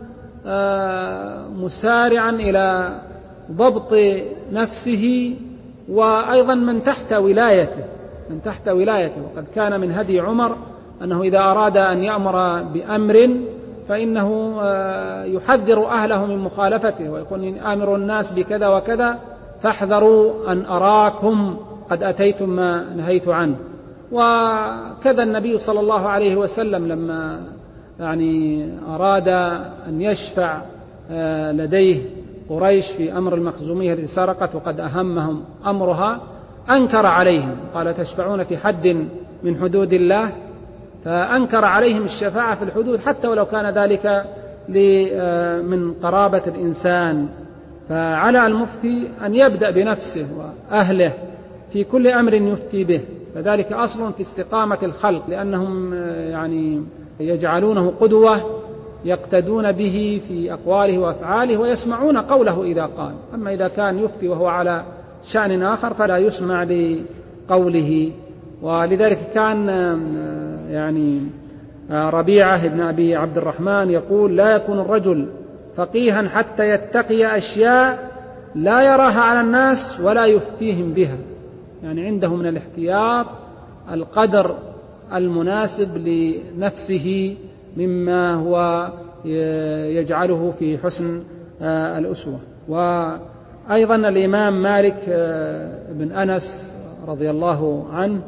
Speaker 1: مسارعا إلى ضبط نفسه، وأيضا من تحت ولايته من تحت ولايته وقد كان من هدي عمر أنه إذا أراد أن يأمر بأمر فإنه يحذر أهله من مخالفته، ويقول: آمر الناس بكذا وكذا فاحذروا أن أراكم قد أتيتم ما نهيت عنه. وكذا النبي صلى الله عليه وسلم لما يعني أراد أن يشفع لديه قريش في أمر المخزومية التي سرقت وقد أهمهم أمرها، أنكر عليهم، قال: تشفعون في حد من حدود الله؟ فأنكر عليهم الشفاعة في الحدود حتى ولو كان ذلك من قرابة الإنسان. فعلى المفتي أن يبدأ بنفسه وأهله في كل أمر يفتي به، فذلك أصل في استقامة الخلق، لأنهم يعني يجعلونه قدوة يقتدون به في أقواله وأفعاله ويسمعون قوله إذا قال. أما إذا كان يفتي وهو على شأن آخر فلا يسمع لقوله. ولذلك كان يعني ربيعة بن أبي عبد الرحمن يقول: لا يكون الرجل فقيها حتى يتقي أشياء لا يراها على الناس ولا يفتيهم بها. يعني عنده من الاحتياط القدر المناسب لنفسه مما هو يجعله في حسن الأسوة. وأيضا الإمام مالك بن أنس رضي الله عنه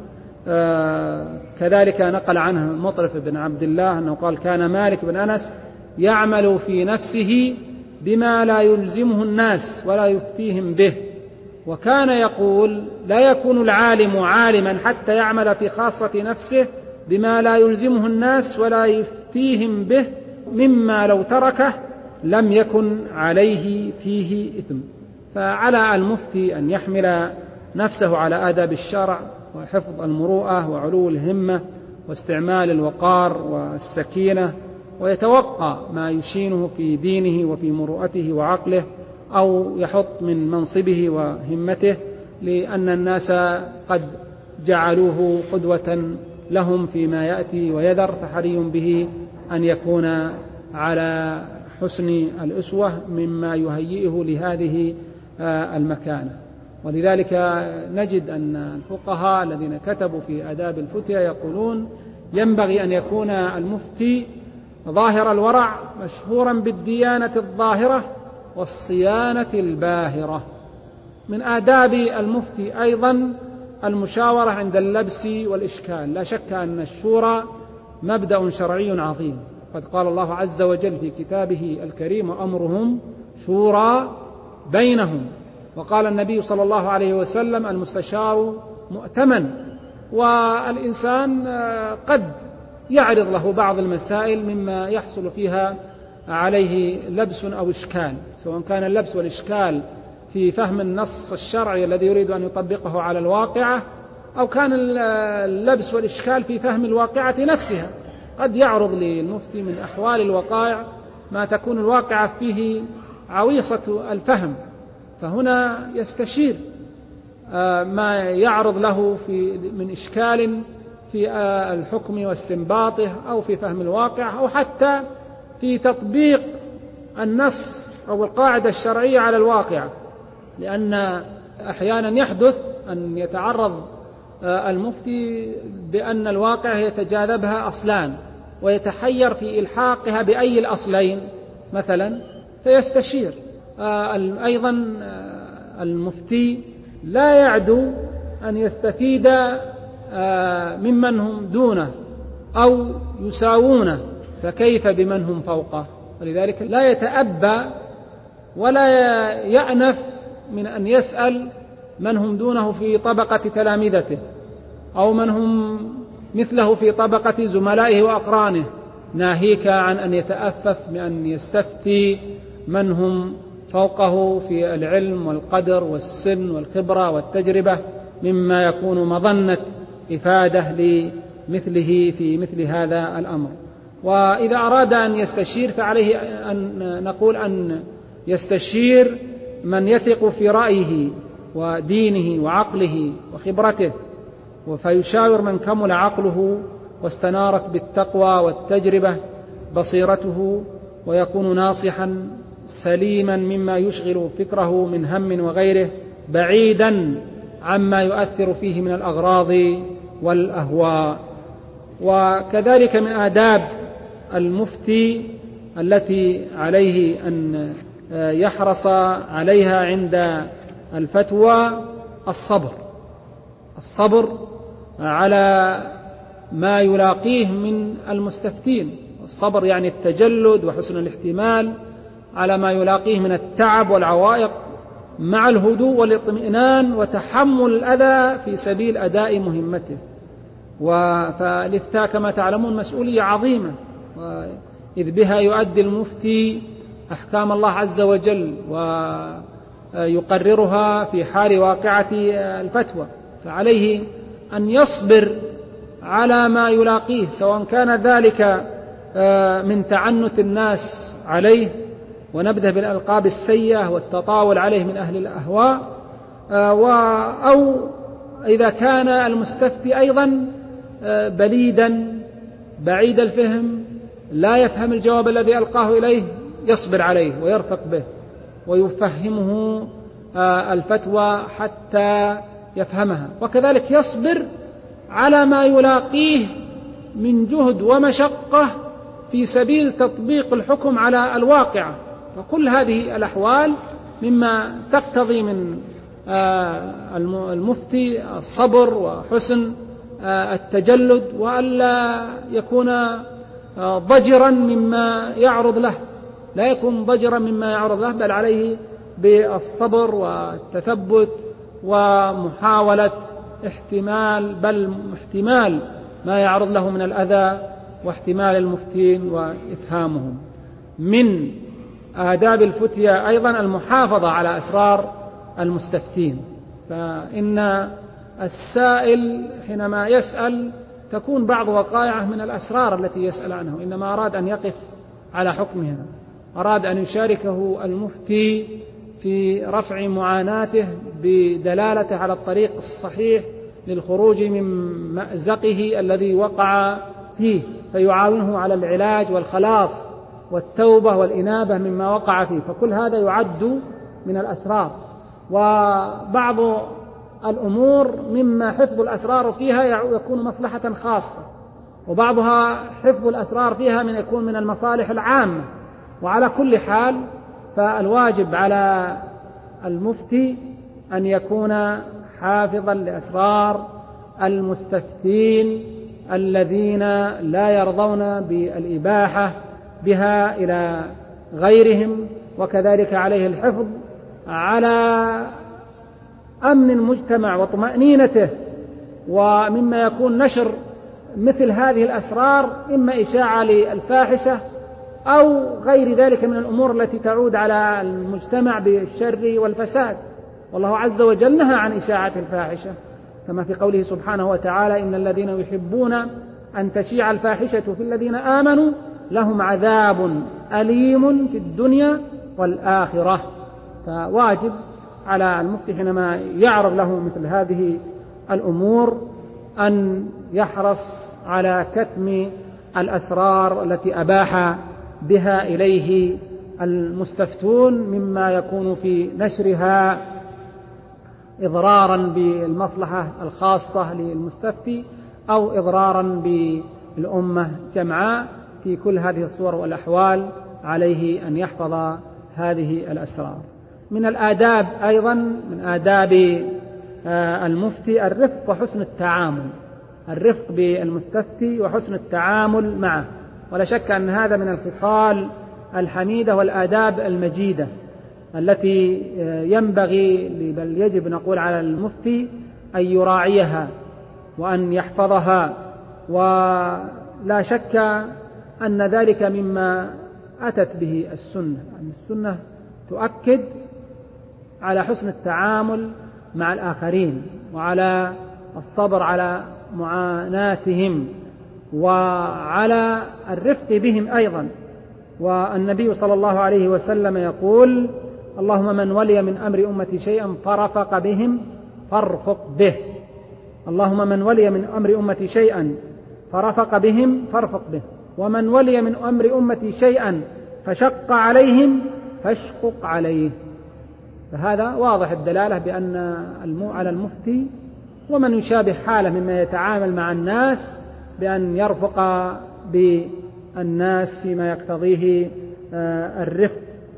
Speaker 1: كذلك نقل عنه مطرف بن عبد الله أنه قال: كان مالك بن أنس يعمل في نفسه بما لا يلزمه الناس ولا يفتيهم به، وكان يقول: لا يكون العالم عالما حتى يعمل في خاصة نفسه بما لا يلزمه الناس ولا يفتيهم به، مما لو تركه لم يكن عليه فيه إثم. فعلى المفتي أن يحمل نفسه على آداب الشرع وحفظ المروءة وعلو الهمة واستعمال الوقار والسكينة، ويتوقع ما يشينه في دينه وفي مروءته وعقله أو يحط من منصبه وهمته، لأن الناس قد جعلوه قدوة لهم فيما يأتي ويذر، فحري به أن يكون على حسن الأسوة مما يهيئه لهذه المكانة. ولذلك نجد أن الفقهاء الذين كتبوا في آداب الفتيا يقولون: ينبغي أن يكون المفتي ظاهر الورع مشهورا بالديانة الظاهرة والصيانة الباهرة. من آداب المفتي أيضا المشاورة عند اللبس والإشكال. لا شك أن الشورى مبدأ شرعي عظيم، قد قال الله عز وجل في كتابه الكريم: وأمرهم شورى بينهم. وقال النبي صلى الله عليه وسلم: المستشار مؤتمن. والإنسان قد يعرض له بعض المسائل مما يحصل فيها عليه لبس أو إشكال، سواء كان اللبس والإشكال في فهم النص الشرعي الذي يريد أن يطبقه على الواقعة، أو كان اللبس والإشكال في فهم الواقعة نفسها. قد يعرض للمفتي من أحوال الوقائع ما تكون الواقعة فيه عويصة الفهم، فهنا يستشير ما يعرض له في من إشكال في الحكم واستنباطه أو في فهم الواقع أو حتى في تطبيق النص أو القاعدة الشرعية على الواقع، لأن أحيانا يحدث أن يتعرض المفتي بأن الواقع يتجاذبها أصلان ويتحير في إلحاقها بأي الأصلين مثلا، فيستشير. أيضا المفتي لا يعدو أن يستفيد ممن هم دونه أو يساوونه، فكيف بمن هم فوقه؟ ولذلك لا يتأبى ولا يأنف من أن يسأل من هم دونه في طبقة تلامذته أو من هم مثله في طبقة زملائه وأقرانه، ناهيك عن أن يتأفف بأن يستفتي من هم فوقه في العلم والقدر والسن والخبرة والتجربة، مما يكون مظنة إفادة لمثله في مثل هذا الأمر. وإذا أراد أن يستشير فعليه أن نقول أن يستشير من يثق في رأيه ودينه وعقله وخبرته، فيشاور من كمل عقله واستنارت بالتقوى والتجربة بصيرته، ويكون ناصحا سليما مما يشغل فكره من هم وغيره، بعيدا عما يؤثر فيه من الأغراض والأهواء. وكذلك من آداب المفتي التي عليه أن يحرص عليها عند الفتوى الصبر، الصبر على ما يلاقيه من المستفتين. الصبر يعني التجلد وحسن الاحتمال على ما يلاقيه من التعب والعوائق، مع الهدوء والاطمئنان وتحمل الأذى في سبيل أداء مهمته. فالإفتاء كما تعلمون مسؤولية عظيمة، إذ بها يؤدي المفتي أحكام الله عز وجل ويقررها في حال واقعة الفتوى، فعليه أن يصبر على ما يلاقيه، سواء كان ذلك من تعنت الناس عليه ونبذه بالألقاب السيئة والتطاول عليه من أهل الأهواء، أو إذا كان المستفتي أيضا بليدا بعيد الفهم لا يفهم الجواب الذي ألقاه إليه، يصبر عليه ويرفق به ويفهمه الفتوى حتى يفهمها. وكذلك يصبر على ما يلاقيه من جهد ومشقة في سبيل تطبيق الحكم على الواقع. فكل هذه الأحوال مما تقتضي من المفتي الصبر وحسن التجلد، وألا يكون ضجرا مما يعرض له، لا يكون ضجرا مما يعرض له، بل عليه بالصبر والتثبت ومحاولة احتمال بل احتمال ما يعرض له من الأذى واحتمال المفتين وإفهامهم. من آداب الفتية أيضا المحافظة على أسرار المستفتين، فإن السائل حينما يسأل تكون بعض وقائعه من الأسرار التي يسأل عنها، إنما أراد أن يقف على حكمها، أراد أن يشاركه المفتي في رفع معاناته بدلالته على الطريق الصحيح للخروج من مأزقه الذي وقع فيه، فيعاونه على العلاج والخلاص والتوبة والإنابة مما وقع فيه. فكل هذا يعد من الأسرار. وبعض الأمور مما حفظ الأسرار فيها يكون مصلحة خاصة، وبعضها حفظ الأسرار فيها من يكون من المصالح العامة. وعلى كل حال فالواجب على المفتي أن يكون حافظا لأسرار المستفتين الذين لا يرضون بالإباحة بها إلى غيرهم، وكذلك عليه الحفظ على أمن المجتمع وطمأنينته، ومما يكون نشر مثل هذه الأسرار إما إشاعة للفاحشة أو غير ذلك من الأمور التي تعود على المجتمع بالشر والفساد. والله عز وجل نهى عن إشاعة الفاحشة، كما في قوله سبحانه وتعالى: إن الذين يحبون أن تشيع الفاحشة في الذين آمنوا لهم عذاب أليم في الدنيا والآخرة. فواجب على المفتي حينما يعرض له مثل هذه الأمور أن يحرص على كتم الأسرار التي أباح بها إليه المستفتون، مما يكون في نشرها إضرارا بالمصلحة الخاصة للمستفتي أو إضرارا بالأمة جمعاء. في كل هذه الصور والأحوال عليه أن يحفظ هذه الأسرار. من الآداب أيضا، من آداب المفتي الرفق وحسن التعامل، الرفق بالمستفتي وحسن التعامل معه. ولا شك أن هذا من الخصال الحميدة والآداب المجيدة التي ينبغي بل يجب نقول على المفتي أن يراعيها وأن يحفظها. ولا شك أن ذلك مما أتت به السنة، أن السنة تؤكد على حسن التعامل مع الآخرين وعلى الصبر على معاناتهم وعلى الرفق بهم أيضا. والنبي صلى الله عليه وسلم يقول: اللهم من ولي من أمر أمتي شيئا فرفق بهم فارفق به. اللهم من ولي من أمر أمتي شيئا فرفق بهم فارفق به، ومن ولي من أمر أمتي شيئا فشق عليهم فاشقق عليه. فهذا واضح الدلالة بأن على المفتي ومن يشابه حاله مما يتعامل مع الناس بأن يرفق بالناس فيما يقتضيه الرفق،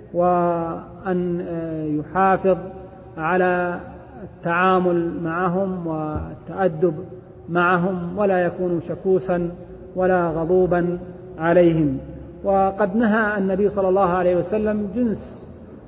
Speaker 1: وأن يحافظ على التعامل معهم والتأدب معهم، ولا يكون شكوسا ولا غضوبا عليهم. وقد نهى النبي صلى الله عليه وسلم جنس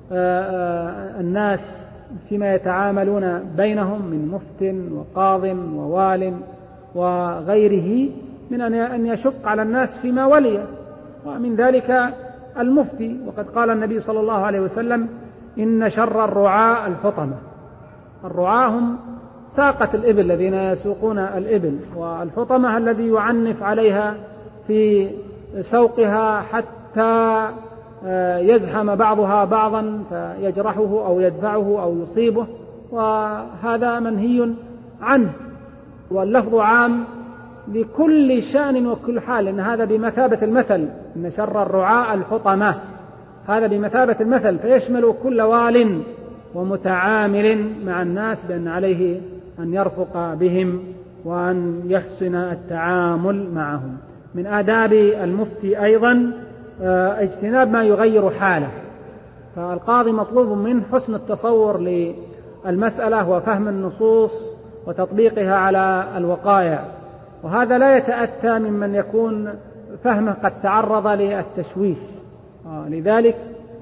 Speaker 1: الناس فيما يتعاملون بينهم من مفت وقاض ووال وغيره من أن يشق على الناس فيما ولي، ومن ذلك المفتي. وقد قال النبي صلى الله عليه وسلم: إن شر الرعاء الفطمة. الرعاة هم ساقة الإبل الذين يسوقون الإبل، والفطمة الذي يعنف عليها في سوقها حتى يزحم بعضها بعضا فيجرحه أو يدفعه أو يصيبه، وهذا منهي عنه. واللفظ عام لكل شأن وكل حال، إن هذا بمثابة المثل، إن شر الرعاء الحطمة، هذا بمثابة المثل، فيشمل كل وال ومتعامل مع الناس بأن عليه أن يرفق بهم وأن يحسن التعامل معهم. من آداب المفتي أيضا اجتناب ما يغير حاله، فالقاضي مطلوب منه حسن التصور للمسألة وفهم النصوص وتطبيقها على الوقائع، وهذا لا يتأتى ممن يكون فهمه قد تعرض للتشويش. لذلك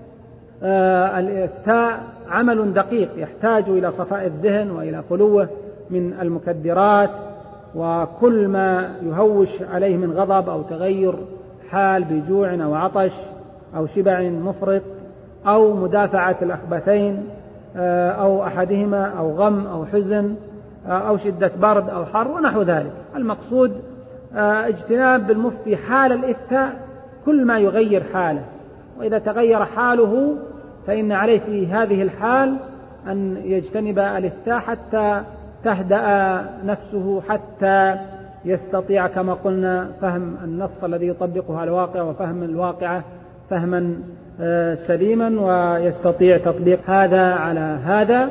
Speaker 1: الإفتاء عمل دقيق يحتاج إلى صفاء الذهن وإلى خلوه من المكدرات وكل ما يهوش عليه من غضب أو تغير حال بجوع أو عطش أو شبع مفرط أو مدافعة الأخبثين أو أحدهما أو غم أو حزن أو شدة برد أو حر ونحو ذلك. المقصود اجتناب بالمفتي حال الإفتاء كل ما يغير حاله، وإذا تغير حاله فإن عليه في هذه الحال أن يجتنب الإفتاء حتى تهدأ نفسه، حتى يستطيع كما قلنا فهم النص الذي يطبقه على الواقع وفهم الواقعة فهما سليما، ويستطيع تطبيق هذا على هذا.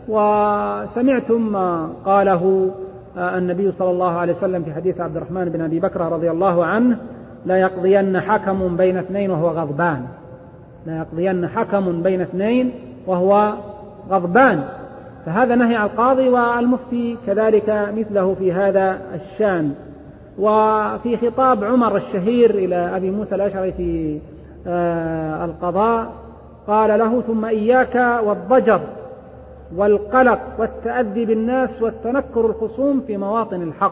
Speaker 1: وسمعتم ما قاله النبي صلى الله عليه وسلم في حديث عبد الرحمن بن أبي بكر رضي الله عنه: لا يقضين حكم بين اثنين وهو غضبان. لا يقضين حكم بين اثنين وهو غضبان. فهذا نهي عن القاضي، والمفتي كذلك مثله في هذا الشان. وفي خطاب عمر الشهير إلى أبي موسى الأشعري في القضاء قال له: ثم إياك والضجر والقلق والتأذي بالناس والتنكر الخصوم في مواطن الحق.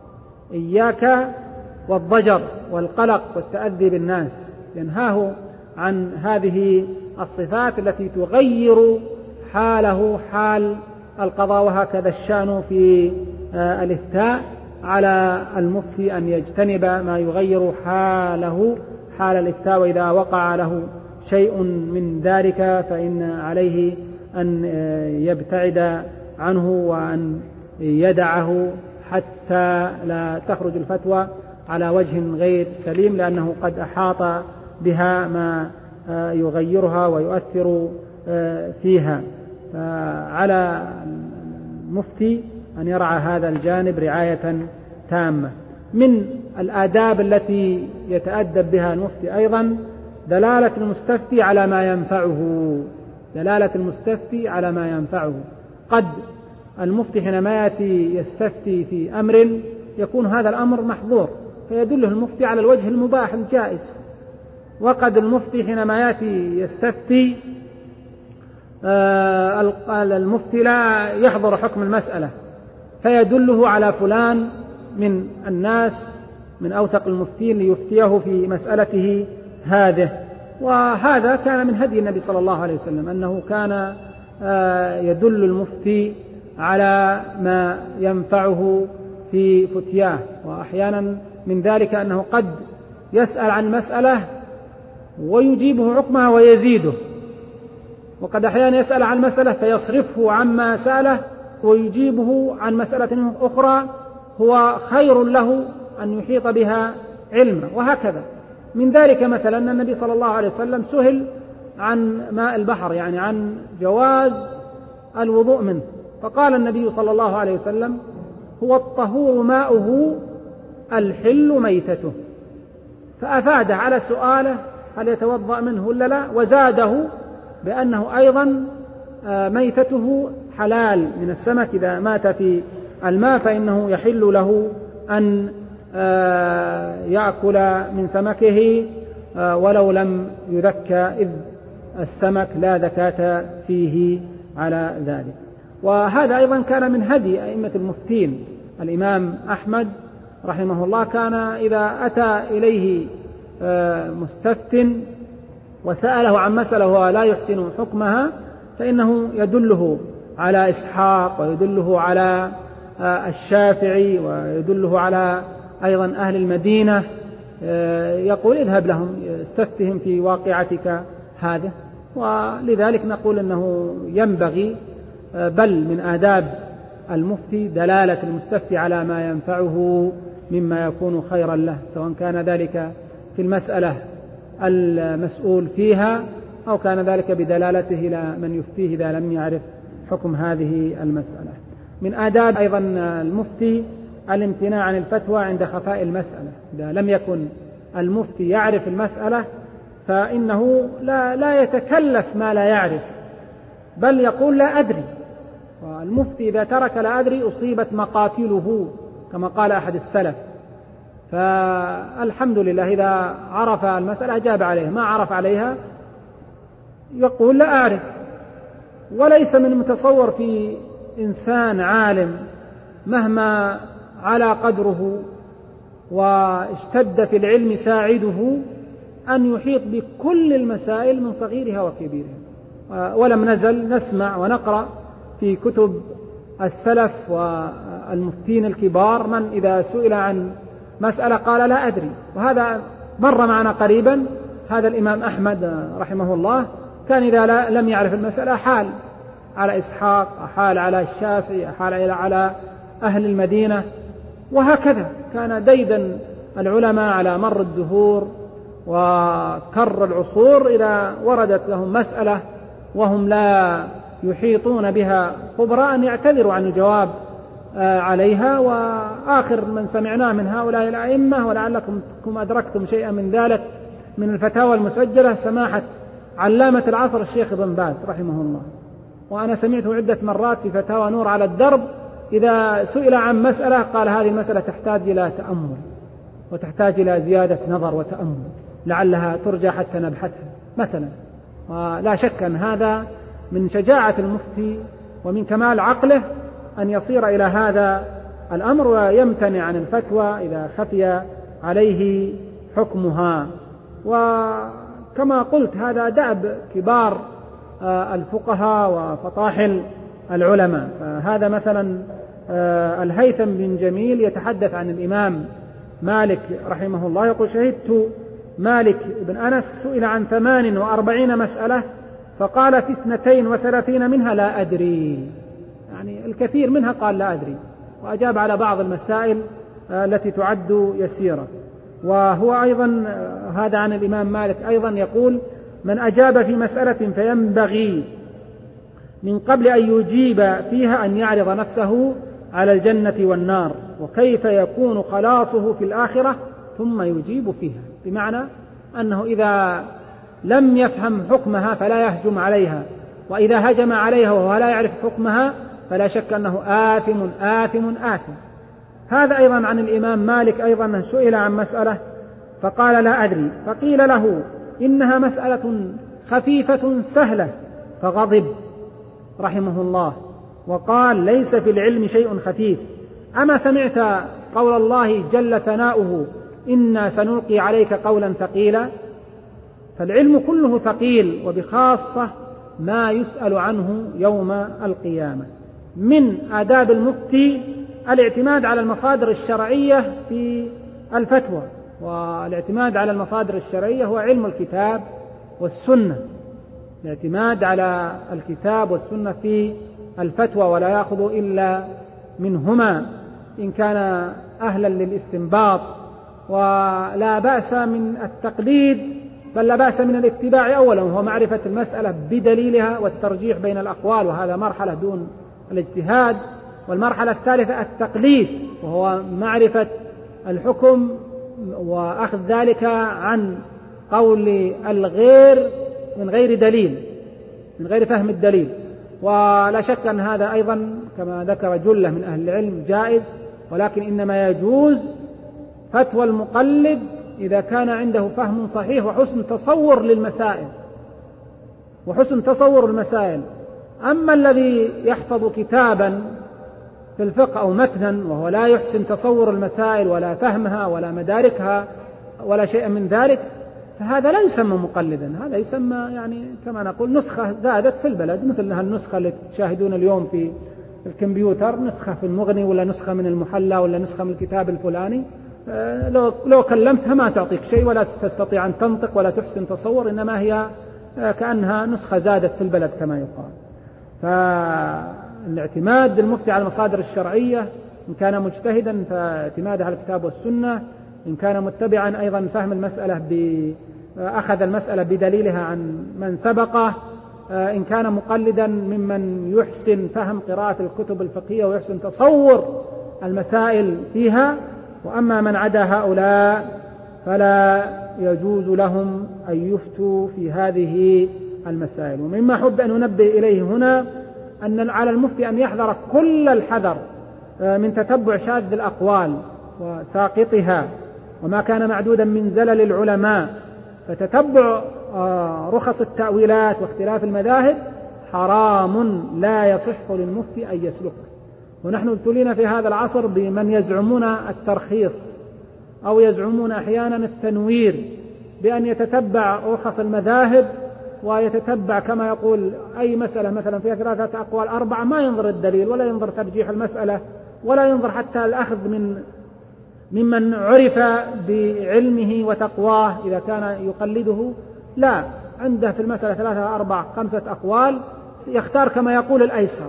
Speaker 1: إياك والضجر والقلق والتأذي بالناس، ينهاه عن هذه الصفات التي تغير حاله حال القضاء. وهكذا الشأن في الإفتاء، على المفتي أن يجتنب ما يغير حاله حال الإفتاء، وإذا وقع له شيء من ذلك فإن عليه أن يبتعد عنه وأن يدعه حتى لا تخرج الفتوى على وجه غير سليم، لأنه قد أحاط بها ما يغيرها ويؤثر فيها. فعلى المفتي أن يرعى هذا الجانب رعاية تامة. من الآداب التي يتأدب بها المفتي أيضا دلالة المستفتي على ما ينفعه. دلالة المستفتي على ما ينفعه. قد المفتي حينما يأتي يستفتي في أمر يكون هذا الأمر محظور فيدله المفتي على الوجه المباح الجائز، وقد المفتي حينما يأتي يستفتي المفتي لا يحضر حكم المسألة فيدله على فلان من الناس من أوثق المفتين ليفتيه في مسألته هذه. وهذا كان من هدي النبي صلى الله عليه وسلم، أنه كان يدل المفتي على ما ينفعه في فتياه. وأحيانا من ذلك أنه قد يسأل عن مسألة ويجيبه حكمها ويزيده، وقد أحيانا يسأل عن مسألة فيصرفه عما سأله ويجيبه عن مسألة أخرى هو خير له أن يحيط بها علما، وهكذا. من ذلك مثلا أن النبي صلى الله عليه وسلم سئل عن ماء البحر، يعني عن جواز الوضوء منه، فقال النبي صلى الله عليه وسلم: هو الطهور ماؤه الحل ميتته، فأفاد على سؤاله هل يتوضأ منه ولا لا، وزاده بأنه أيضا ميتته حلال من السمك، إذا مات في الماء فإنه يحل له أن يأكل من سمكه ولو لم يذك، إذ السمك لا زكاة فيه على ذلك. وهذا أيضا كان من هدي أئمة المفتين. الإمام أحمد رحمه الله كان إذا أتى إليه مستفت وسأله عن مسألة وهو لا يحسن حكمها فإنه يدله على إسحاق ويدله على الشافعي ويدله على أيضا أهل المدينة، يقول: اذهب لهم استفتهم في واقعتك هذا. ولذلك نقول أنه ينبغي، بل من آداب المفتي دلالة المستفتي على ما ينفعه مما يكون خيرا له، سواء كان ذلك في المسألة المسؤول فيها أو كان ذلك بدلالته إلى من يفتيه إذا لم يعرف حكم هذه المسألة. من آداب أيضا المفتي الامتناع عن الفتوى عند خفاء المسألة. إذا لم يكن المفتي يعرف المسألة فإنه لا, لا يتكلف ما لا يعرف، بل يقول: لا أدري. والمفتي إذا ترك لا أدري أصيبت مقاتله كما قال أحد السلف. فالحمد لله إذا عرف المسألة أجاب عليها، ما عرف عليها يقول: لا أعرف. وليس من متصور في إنسان عالم مهما على قدره واشتد في العلم ساعده أن يحيط بكل المسائل من صغيرها وكبيرها. ولم نزل نسمع ونقرأ في كتب السلف والمفتين الكبار من إذا سئل عن مسألة قال: لا أدري. وهذا مر معنا قريبا. هذا الإمام أحمد رحمه الله كان إذا لم يعرف المسألة حال على إسحاق، حال على الشافعي، حال على أهل المدينة، وهكذا كان ديدا العلماء على مر الدهور وكر العصور. إذا وردت لهم مسألة وهم لا يحيطون بها خبراء أن يعتذروا عن الجواب عليها. وآخر من سمعناه من هؤلاء الأئمة، ولعلكم أدركتم شيئا من ذلك من الفتاوى المسجلة، سماحة علامة العصر الشيخ ابن باز رحمه الله. وأنا سمعته عدة مرات في فتاوى نور على الدرب، إذا سئل عن مسألة قال: هذه المسألة تحتاج إلى تأمل وتحتاج إلى زيادة نظر وتأمل، لعلها ترجى حتى نبحثها مثلا. ولا شك أن هذا من شجاعة المفتي ومن كمال عقله أن يصير إلى هذا الأمر ويمتنع عن الفتوى إذا خفي عليه حكمها. وكما قلت هذا دأب كبار الفقهاء وفطاحل العلماء. فهذا مثلا الهيثم بن جميل يتحدث عن الإمام مالك رحمه الله يقول: شهدت مالك بن أنس سئل عن ثمان وأربعين مسألة فقال في اثنتين وثلاثين منها لا أدري، يعني الكثير منها قال لا أدري، وأجاب على بعض المسائل التي تعد يسيرة. وهو أيضا هذا عن الإمام مالك أيضا يقول: من أجاب في مسألة فينبغي من قبل أن يجيب فيها أن يعرض نفسه على الجنة والنار وكيف يكون خلاصه في الآخرة ثم يجيب فيها. بمعنى أنه إذا لم يفهم حكمها فلا يهجم عليها، وإذا هجم عليها وهو لا يعرف حكمها فلا شك أنه آثم آثم آثم. هذا أيضا عن الإمام مالك أيضا سئل عن مسألة فقال لا أدري، فقيل له إنها مسألة خفيفة سهلة فغضب رحمه الله وقال: ليس في العلم شيء خفيف. أما سمعت قول الله جل ثناؤه إنا سنلقي عليك قولا ثقيلا. فالعلم كله ثقيل، وبخاصة ما يسأل عنه يوم القيامة. من آداب المفتي الاعتماد على المصادر الشرعية في الفتوى، والاعتماد على المصادر الشرعية هو علم الكتاب والسنة، الاعتماد على الكتاب والسنة في الفتوى، ولا يأخذ إلا منهما إن كان أهلا للاستنباط. ولا بأس من التقليد، بل لا بأس من الاتباع أولا، وهو معرفة المسألة بدليلها والترجيح بين الأقوال، وهذا مرحلة دون الاجتهاد. والمرحلة الثالثة التقليد، وهو معرفة الحكم وأخذ ذلك عن قول الغير من غير دليل، من غير فهم الدليل. ولا شك أن هذا أيضا كما ذكر جلة من أهل العلم جائز، ولكن إنما يجوز فتوى المقلد إذا كان عنده فهم صحيح وحسن تصور للمسائل وحسن تصور المسائل. أما الذي يحفظ كتابا في الفقه أو متنا وهو لا يحسن تصور المسائل ولا فهمها ولا مداركها ولا شيء من ذلك، فهذا لا يسمى مقلدا، هذا يسمى يعني كما نقول نسخة زادت في البلد، مثل النسخة اللي تشاهدون اليوم في الكمبيوتر، نسخة في المغني ولا نسخة من المحلى ولا نسخة من الكتاب الفلاني. لو, لو كلمتها ما تعطيك شيء ولا تستطيع أن تنطق ولا تحسن تصور، إنما هي كأنها نسخة زادت في البلد كما يقال. فالاعتماد المفتي على المصادر الشرعية إن كان مجتهدا فاعتماده على الكتاب والسنة، إن كان متبعا أيضا فهم المسألة أخذ المسألة بدليلها عن من سبقه، إن كان مقلدا ممن يحسن فهم قراءة الكتب الفقهية ويحسن تصور المسائل فيها. وأما من عدا هؤلاء فلا يجوز لهم أن يفتوا في هذه المسائل. ومما أحب أن أنبه إليه هنا أن على المفتي أن يحذر كل الحذر من تتبع شاذ الأقوال وساقطها وما كان معدودا من زلل العلماء. فتتبع رخص التأويلات واختلاف المذاهب حرام لا يصح للمفتي أن يسلكه. ونحن ابتلينا في هذا العصر بمن يزعمون الترخيص أو يزعمون أحيانا التنوير، بأن يتتبع رخص المذاهب ويتتبع كما يقول أي مسألة مثلا فيها ثلاثة أقوال أربعة، ما ينظر الدليل ولا ينظر ترجيح المسألة ولا ينظر حتى الأخذ من ممن عرف بعلمه وتقواه إذا كان يقلده، لا، عنده في المسألة ثلاثة أربعة خمسة أقوال يختار كما يقول الأيسر.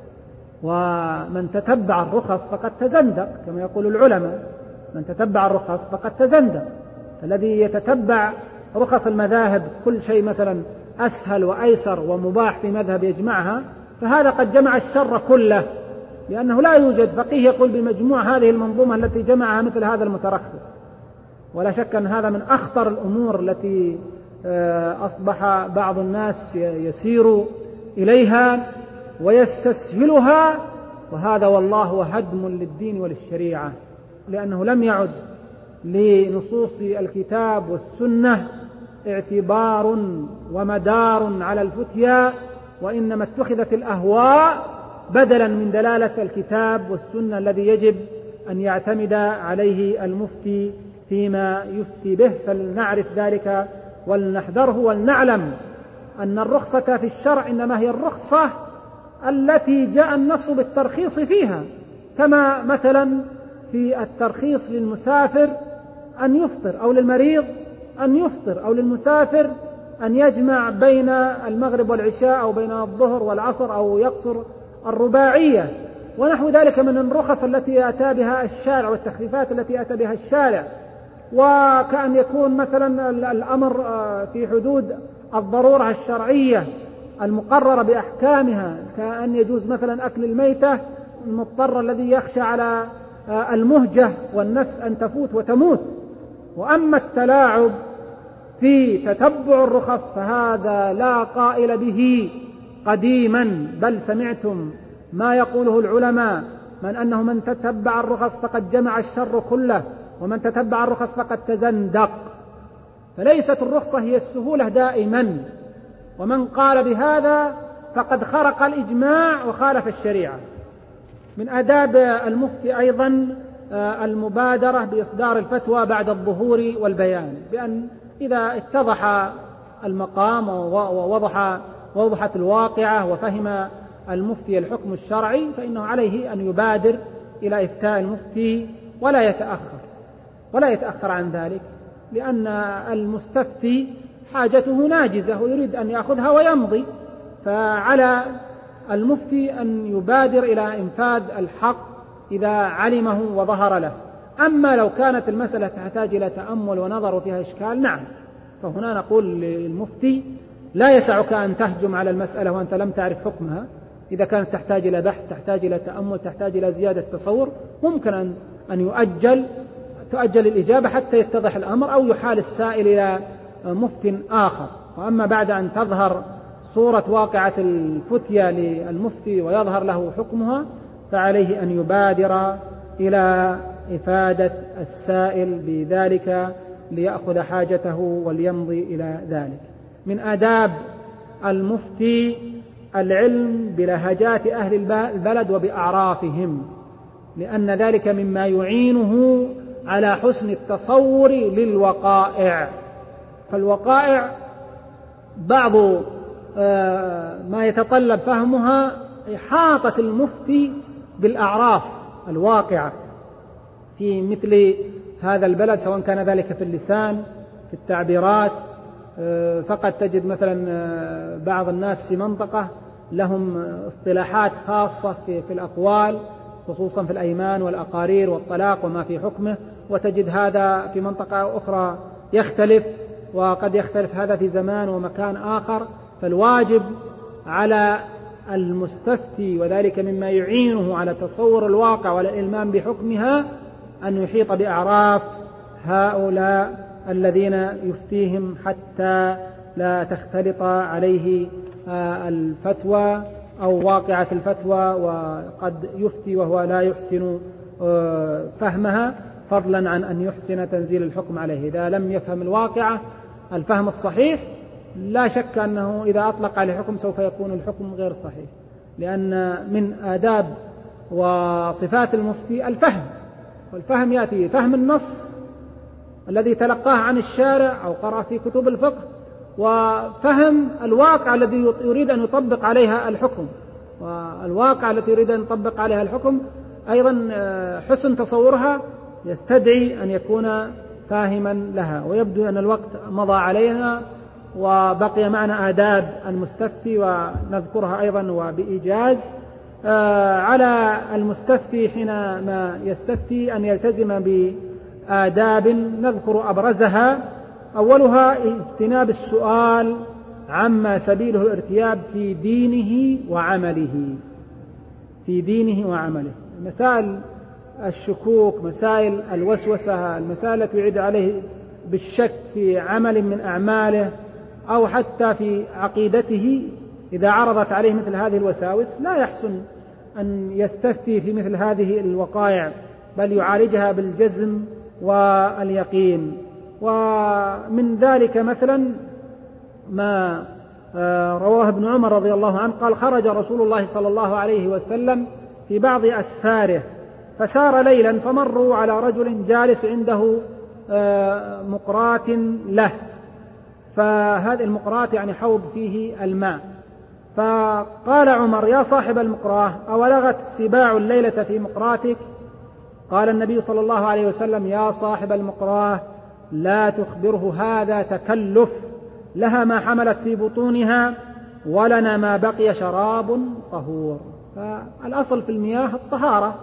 Speaker 1: ومن تتبع الرخص فقد تزندق كما يقول العلماء، من تتبع الرخص فقد تزندق. الذي يتتبع رخص المذاهب كل شيء مثلا أسهل وأيسر ومباح في مذهب يجمعها، فهذا قد جمع الشر كله، لأنه لا يوجد فقيه يقول بمجموع هذه المنظومة التي جمعها مثل هذا المترخص. ولا شك أن هذا من أخطر الأمور التي أصبح بعض الناس يسير إليها ويستسهلها، وهذا والله هدم للدين وللشريعة، لأنه لم يعد لنصوص الكتاب والسنة اعتبار ومدار على الفتيا، وإنما اتخذت الأهواء بدلا من دلالة الكتاب والسنة الذي يجب أن يعتمد عليه المفتي فيما يفتي به. فلنعرف ذلك ولنحذره ولنعلم أن الرخصة في الشرع إنما هي الرخصة التي جاء النص بالترخيص فيها، كما مثلا في الترخيص للمسافر أن يفطر، أو للمريض أن يفطر، أو للمسافر أن يجمع بين المغرب والعشاء أو بين الظهر والعصر أو يقصر الرباعية ونحو ذلك من الرخص التي أتى بها الشارع والتخفيفات التي أتى بها الشارع. وكأن يكون مثلا الأمر في حدود الضرورة الشرعية المقررة بأحكامها، كأن يجوز مثلا أكل الميتة المضطر الذي يخشى على المهجة والنفس أن تفوت وتموت. وأما التلاعب في تتبع الرخص فهذا لا قائل به قديما، بل سمعتم ما يقوله العلماء من أنه من تتبع الرخص فقد جمع الشر كله، ومن تتبع الرخص فقد تزندق. فليست الرخصة هي السهولة دائما، ومن قال بهذا فقد خرق الإجماع وخالف الشريعة. من آداب المفتي أيضا المبادرة بإصدار الفتوى بعد الظهور والبيان، بأن إذا اتضح المقام ووضح ووضحت الواقعة وفهم المفتي الحكم الشرعي فإنه عليه أن يبادر إلى إفتاء المفتي ولا يتأخر ولا يتأخر عن ذلك، لأن المستفتي حاجته ناجزة ويريد أن يأخذها ويمضي، فعلى المفتي أن يبادر إلى إنفاذ الحق إذا علمه وظهر له. أما لو كانت المسألة تحتاج إلى تأمل ونظر وفيها إشكال، نعم، فهنا نقول للمفتي لا يسعك أن تهجم على المسألة وأنت لم تعرف حكمها. إذا كانت تحتاج إلى بحث، تحتاج إلى تأمل، تحتاج إلى زيادة تصور، ممكن أن أن يؤجل تؤجل الإجابة حتى يتضح الأمر، أو يحال السائل إلى مفت آخر. وأما بعد أن تظهر صورة واقعة الفتية للمفتي ويظهر له حكمها، فعليه أن يبادر إلى إفادة السائل بذلك ليأخذ حاجته وليمضي إلى ذلك. من آداب المفتي العلم بلهجات أهل البلد وبأعرافهم، لأن ذلك مما يعينه على حسن التصور للوقائع. فالوقائع بعض ما يتطلب فهمها إحاطة المفتي بالأعراف الواقعة في مثل هذا البلد، سواء كان ذلك في اللسان، في التعبيرات. فقد تجد مثلا بعض الناس في منطقة لهم اصطلاحات خاصة في, في الأقوال، خصوصا في الأيمان والأقارير والطلاق وما في حكمه، وتجد هذا في منطقة أخرى يختلف، وقد يختلف هذا في زمان ومكان آخر. فالواجب على المستفتي، وذلك مما يعينه على تصور الواقع والإلمام بحكمها، أن يحيط بأعراف هؤلاء الذين يفتيهم حتى لا تختلط عليه الفتوى أو واقعة الفتوى وقد يفتي وهو لا يحسن فهمها، فضلا عن أن يحسن تنزيل الحكم عليه. إذا لم يفهم الواقعة الفهم الصحيح، لا شك أنه إذا أطلق عليه حكم سوف يكون الحكم غير صحيح، لأن من آداب وصفات المفتي الفهم. والفهم يأتي فهم النص الذي تلقاه عن الشارع أو قرأ في كتب الفقه، وفهم الواقع الذي يريد أن يطبق عليها الحكم، والواقع التي يريد أن يطبق عليها الحكم أيضا حسن تصورها يستدعي أن يكون فاهما لها. ويبدو أن الوقت مضى عليها، وبقي معنا آداب المستفتي ونذكرها أيضا وبإيجاز. على المستفتي حينما يستفتي أن يلتزم بآداب نذكر أبرزها. أولها اجتناب السؤال عما سبيله الارتياب في دينه وعمله في دينه وعمله مسائل الشكوك، مسائل الوسوسة، المسائل التي يعيد عليه بالشك في عمل من أعماله أو حتى في عقيدته، إذا عرضت عليه مثل هذه الوساوس لا يحسن أن يستفتي في مثل هذه الوقائع، بل يعالجها بالجزم واليقين. ومن ذلك مثلا ما رواه ابن عمر رضي الله عنه قال: خرج رسول الله صلى الله عليه وسلم في بعض أسفاره فسار ليلا فمروا على رجل جالس عنده مقراة له، فهذه المقراة يعني حوض فيه الماء. فقال عمر: يا صاحب المقراة، أولغت سباع الليلة في مقراتك؟ قال النبي صلى الله عليه وسلم: يا صاحب المقراة، لا تخبره، هذا تكلف، لها ما حملت في بطونها ولنا ما بقي شراب طهور. فالأصل في المياه الطهارة،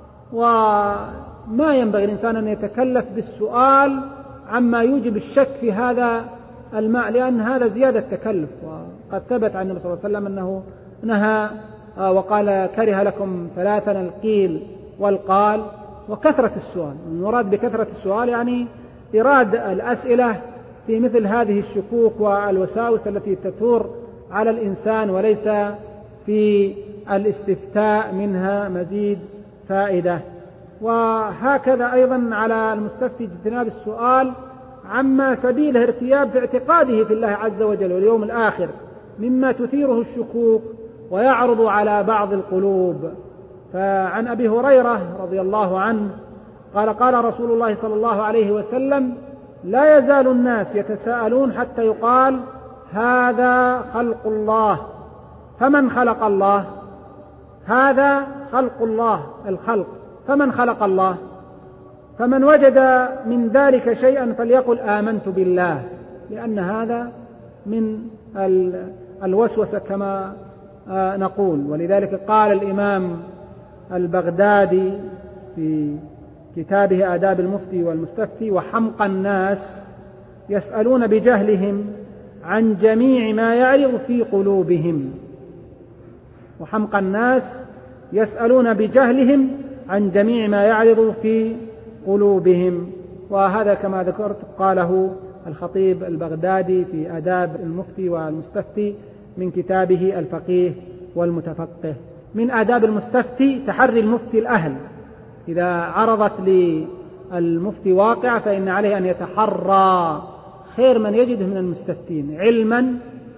Speaker 1: وما ينبغي الإنسان أن يتكلف بالسؤال عما يوجب الشك في هذا الماء، لأن هذا زيادة تكلف. وقد ثبت عن النبي صلى الله عليه وسلم أنه نهى وقال: كره لكم ثلاثا، القيل والقال وكثرة السؤال. المراد بكثرة السؤال يعني إراد الأسئلة في مثل هذه الشكوك والوساوس التي تثور على الإنسان، وليس في الاستفتاء منها مزيد فائدة. وهكذا أيضا على المستفتي اجتناب السؤال عما سبيله ارتياب في اعتقاده في الله عز وجل واليوم الآخر، مما تثيره الشكوك ويعرض على بعض القلوب. فعن أبي هريرة رضي الله عنه قال قال رسول الله صلى الله عليه وسلم: لا يزال الناس يتساءلون حتى يقال هذا خلق الله، فمن خلق الله؟ هذا خلق الله، الخلق، فمن خلق الله؟ فمن وجد من ذلك شيئا فليقل آمنت بالله، لأن هذا من الوسوسة كما نقول. ولذلك قال الإمام البغدادي في كتابه آداب المفتي والمستفتي: وحمق الناس يسألون بجهلهم عن جميع ما يعرض في قلوبهم. وحمق الناس يسألون بجهلهم عن جميع ما يعرض في قلوبهم. وهذا كما ذكرت قاله الخطيب البغدادي في آداب المفتي والمستفتي من كتابه الفقيه والمتفقه. من آداب المستفتي تحري المفتي الأهل. إذا عرضت للمفتي واقع فإن عليه أن يتحرى خير من يجده من المستفتين علما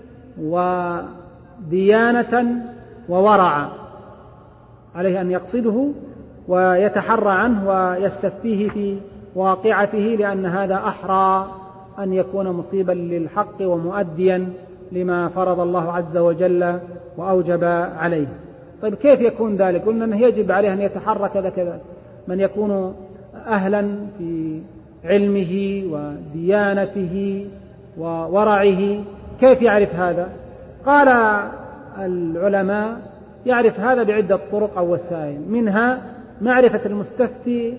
Speaker 1: وديانة وورعا، عليه أن يقصده ويتحرى عنه ويستفتيه في واقعته، لأن هذا أحرى أن يكون مصيبا للحق ومؤديا لما فرض الله عز وجل وأوجب عليه. طيب كيف يكون ذلك؟ قلنا أنه يجب عليه أن يتحرى كذا كذا من يكون أهلا في علمه وديانته وورعه. كيف يعرف هذا؟ قال العلماء: يعرف هذا بعدة طرق أو وسائل، منها معرفة المستفتي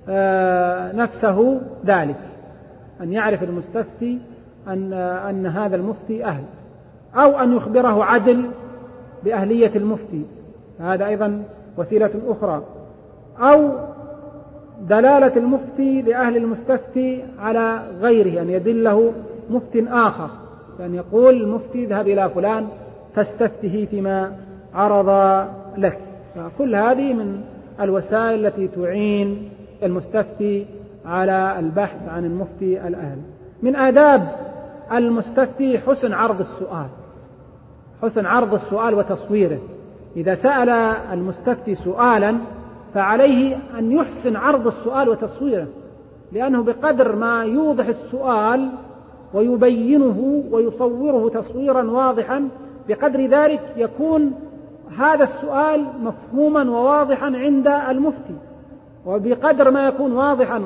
Speaker 1: نفسه ذلك، أن يعرف المستفتي أن, أن هذا المفتي أهل، أو أن يخبره عدل بأهلية المفتي، هذا أيضا وسيلة أخرى، أو دلالة المفتي لأهل المستفتي على غيره، أن يدله مفتي آخر، أن يقول المفتي اذهب إلى فلان فاستفته فيما عرض لك. فكل هذه من الوسائل التي تعين المستفتي على البحث عن المفتي الأهل. من آداب المستفتي حسن عرض السؤال، حسن عرض السؤال وتصويره. إذا سأل المستفتي سؤالا فعليه أن يحسن عرض السؤال وتصويره، لأنه بقدر ما يوضح السؤال ويبينه ويصوره تصويرا واضحا، بقدر ذلك يكون هذا السؤال مفهوما وواضحا عند المفتي، وبقدر ما يكون واضحا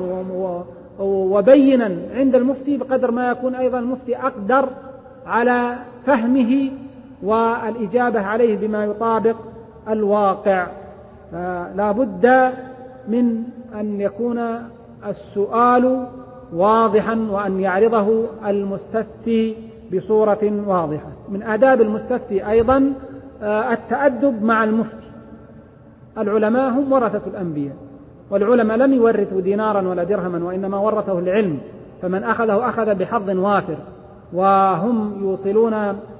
Speaker 1: وبينا عند المفتي بقدر ما يكون أيضا المفتي أقدر على فهمه والإجابة عليه بما يطابق الواقع. فلا بد من أن يكون السؤال واضحا وأن يعرضه المستفتي بصورة واضحة. من آداب المستفتي أيضا التأدب مع المفتي. العلماء هم ورثة الأنبياء، والعلماء لم يورثوا دينارا ولا درهما، وإنما ورثه العلم، فمن أخذه أخذ بحظ وافر، وهم يوصلون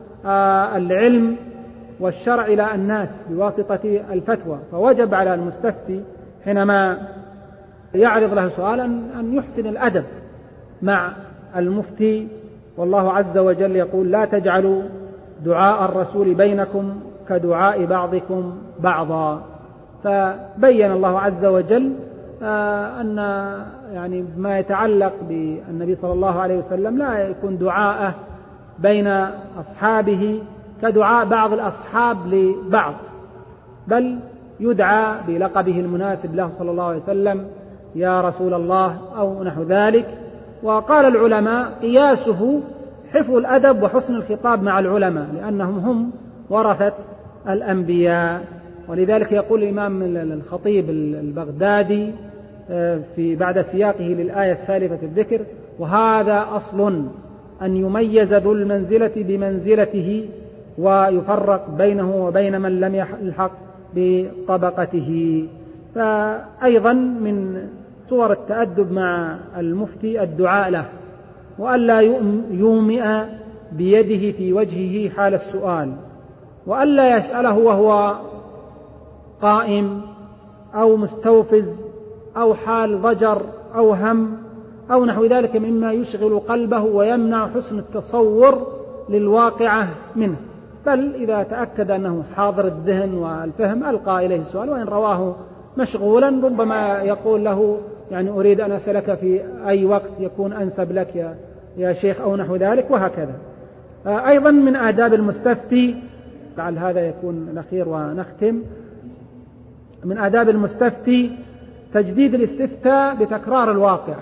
Speaker 1: العلم والشرع إلى الناس بواسطة الفتوى. فوجب على المستفتي حينما يعرض له سؤالا أن يحسن الأدب مع المفتي. والله عز وجل يقول: لا تجعلوا دعاء الرسول بينكم كدعاء بعضكم بعضا. فبين الله عز وجل أن يعني ما يتعلق بالنبي صلى الله عليه وسلم لا يكون دعاءه بين أصحابه كدعاء بعض الأصحاب لبعض، بل يدعى بلقبه المناسب له صلى الله عليه وسلم: يا رسول الله أو نحو ذلك. وقال العلماء: قياسه حفظ الأدب وحسن الخطاب مع العلماء، لأنهم هم ورثة الأنبياء. ولذلك يقول الإمام الخطيب البغدادي في بعد سياقه للآية السالفة الذكر: وهذا أصل أن يميز ذو المنزلة بمنزلته ويفرق بينه وبين من لم يلحق بطبقته. فأيضا من صور التأدب مع المفتي الدعاء له، وألا يومئ بيده في وجهه حال السؤال، وألا يسأله وهو قائم أو مستوفز أو حال ضجر أو هم أو نحو ذلك مما يشغل قلبه ويمنع حسن التصور للواقعة منه، بل إذا تأكد أنه حاضر الذهن والفهم ألقى إليه السؤال، وإن رواه مشغولا ربما يقول له يعني أريد أن أسألك في أي وقت يكون أنسب لك يا, يا شيخ أو نحو ذلك، وهكذا. أيضا من آداب المستفتي، لعل هذا يكون الأخير ونختم، من آداب المستفتي تجديد الاستفتاء بتكرار الواقع،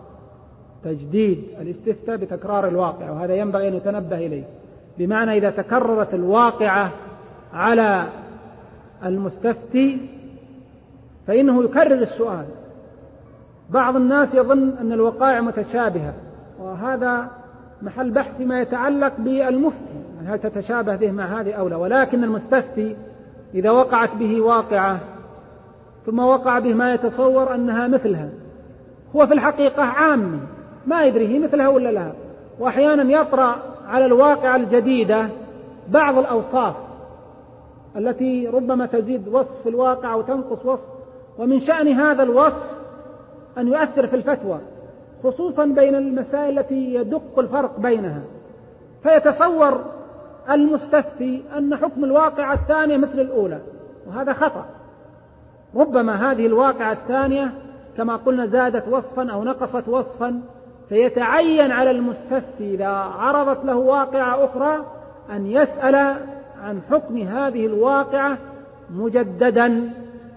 Speaker 1: تجديد الاستفتاء بتكرار الواقع، وهذا ينبغي أن يتنبه إليه، بمعنى إذا تكررت الواقعة على المستفتي فإنه يكرر السؤال. بعض الناس يظن أن الوقائع متشابهة، وهذا محل بحث فيما يتعلق بالمفتي، هل تتشابه به مع هذه أو لا، ولكن المستفتي إذا وقعت به واقعة ثم وقع به ما يتصور أنها مثلها، هو في الحقيقة عام ما يدري هي مثلها ولا لا، وأحيانا يطرأ على الواقعة الجديدة بعض الأوصاف التي ربما تزيد وصف الواقع أو تنقص وصف، ومن شأن هذا الوصف أن يؤثر في الفتوى، خصوصا بين المسائل التي يدق الفرق بينها، فيتصور المستفتي أن حكم الواقعة الثانية مثل الأولى، وهذا خطأ. ربما هذه الواقعة الثانية كما قلنا زادت وصفا أو نقصت وصفا، فيتعين على المستفتي إذا عرضت له واقعة أخرى أن يسأل عن حكم هذه الواقعة مجددا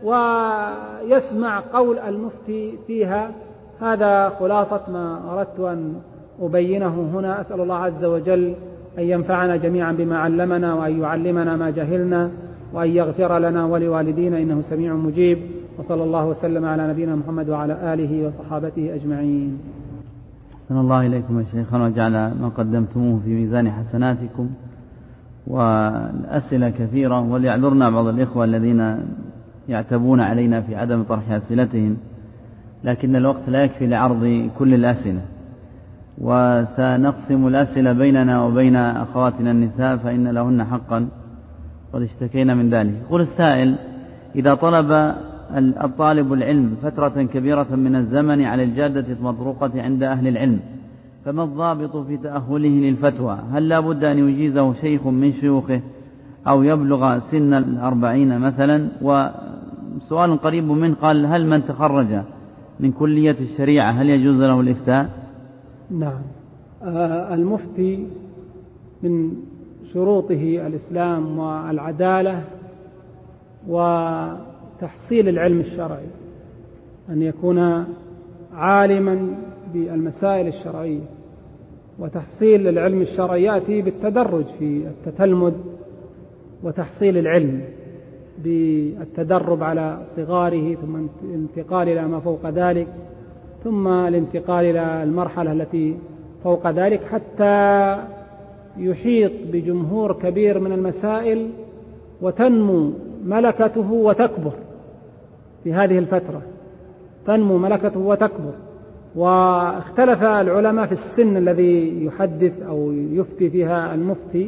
Speaker 1: ويسمع قول المفتي فيها. هذا خلاصة ما أردت أن أبينه هنا. أسأل الله عز وجل أن ينفعنا جميعا بما علمنا، وأن يعلمنا ما جهلنا، وأن يغفر لنا ولوالدينا إنه سميع مجيب. وصلى الله وسلم على نبينا محمد وعلى آله وصحابته أجمعين.
Speaker 2: أحسن الله إليكم يا شيخنا، وجعل ما قدمتموه في ميزان حسناتكم. والأسئلة كثيرة، وليعذرنا بعض الإخوة الذين يعتبون علينا في عدم طرح أسئلتهم، لكن الوقت لا يكفي لعرض كل الأسئلة، وسنقسم الأسئلة بيننا وبين أخواتنا النساء فإن لهن حقا قد اشتكينا من ذلك. يقول السائل: إذا طلب الطالب العلم فترة كبيرة من الزمن على الجادة المطروقة عند أهل العلم، فما الضابط في تأهله للفتوى؟ هل لا بد أن يجيزه شيخ من شيوخه أو يبلغ سن الأربعين مثلا؟ وسؤال قريب منه قال: هل من تخرج من كلية الشريعة هل يجوز له الإفتاء؟
Speaker 1: نعم. آه المفتي من شروطه الإسلام والعدالة وتحصيل العلم الشرعي، أن يكون عالما بالمسائل الشرعية. وتحصيل العلم الشرعي يأتي بالتدرج في التتلمذ وتحصيل العلم، بالتدرب على صغاره، ثم الانتقال إلى ما فوق ذلك، ثم الانتقال إلى المرحلة التي فوق ذلك، حتى يحيط بجمهور كبير من المسائل وتنمو ملكته وتكبر. في هذه الفترة تنمو ملكته وتكبر. واختلف العلماء في السن الذي يحدث أو يفتي فيها المفتي،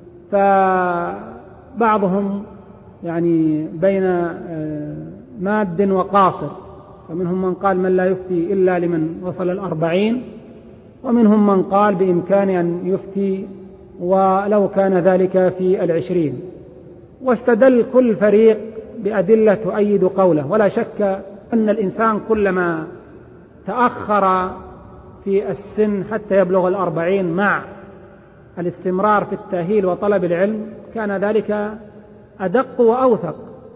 Speaker 1: فبعضهم يعني بين ماد وقاصر، فمنهم من قال من لا يفتي إلا لمن وصل الأربعين، ومنهم من قال بإمكان أن يفتي ولو كان ذلك في العشرين. واستدل كل فريق بأدلة تؤيد قوله. ولا شك أن الإنسان كلما تأخر في السن حتى يبلغ الأربعين مع الاستمرار في التأهيل وطلب العلم كان ذلك أدق وأوثق،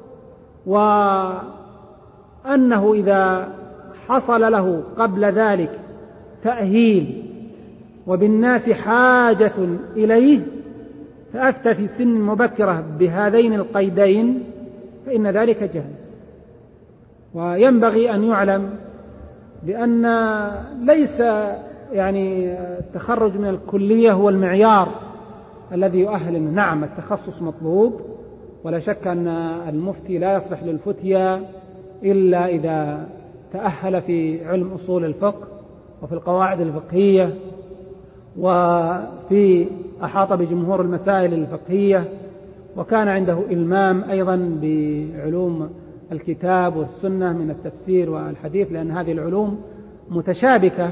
Speaker 1: وأنه إذا حصل له قبل ذلك تأهيل وبالناس حاجة إليه فأفتى في سن مبكرة بهذين القيدين فإن ذلك جائز. وينبغي أن يعلم بأن ليس يعني التخرج من الكلية هو المعيار الذي يؤهل. نعم التخصص مطلوب، ولا شك أن المفتي لا يصلح للفتية إلا إذا تأهل في علم أصول الفقه وفي القواعد الفقهية وفي أحاط بجمهور المسائل الفقهية، وكان عنده إلمام أيضا بعلوم الكتاب والسنة من التفسير والحديث، لأن هذه العلوم متشابكة.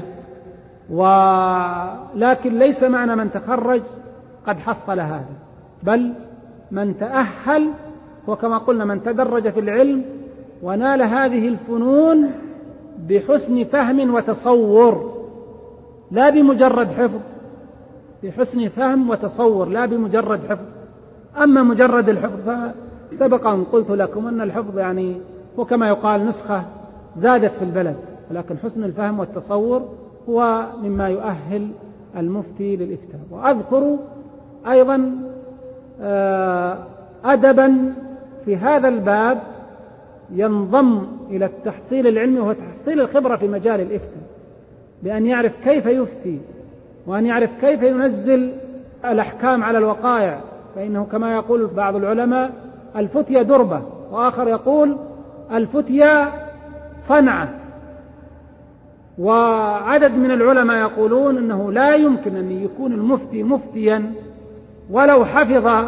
Speaker 1: ولكن ليس معنى من تخرج قد حصل هذا، بل من تأهل وكما قلنا من تدرج في العلم ونال هذه الفنون بحسن فهم وتصور لا بمجرد حفظ، بحسن فهم وتصور لا بمجرد حفظ. أما مجرد الحفظ فسبق أن قلت لكم أن الحفظ يعني هو كما يقال نسخة زادت في البلد، ولكن حسن الفهم والتصور هو مما يؤهل المفتي للإفتاء. وأذكر أيضا أدبا في هذا الباب ينضم إلى التحصيل العلمي، وهو تحصيل الخبرة في مجال الإفتاء، بأن يعرف كيف يفتي، وأن يعرف كيف ينزل الأحكام على الوقائع. فإنه كما يقول بعض العلماء الفتية دربة، وآخر يقول الفتية صنعة. وعدد من العلماء يقولون أنه لا يمكن أن يكون المفتي مفتيا ولو حفظ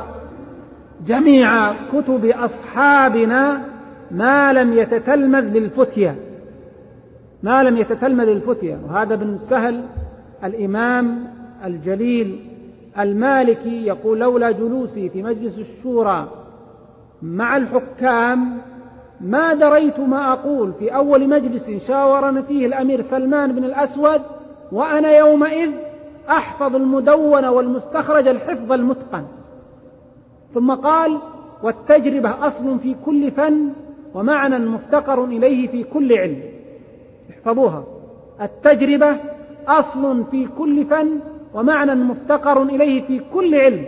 Speaker 1: جميع كتب أصحابنا ما لم يتتلمذ للفتية، ما لم يتتلمذ للفتية. وهذا بن سهل الإمام الجليل المالكي يقول لولا جلوسي في مجلس الشورى مع الحكام ما دريت ما أقول في أول مجلس شاورنا فيه الأمير سلمان بن الأسود، وأنا يومئذ أحفظ المدون والمستخرج الحفظ المتقن. ثم قال والتجربة أصل في كل فن ومعنى مفتقر إليه في كل علم. احفظوها، التجربة أصل في كل فن ومعنى مفتقر إليه في كل علم.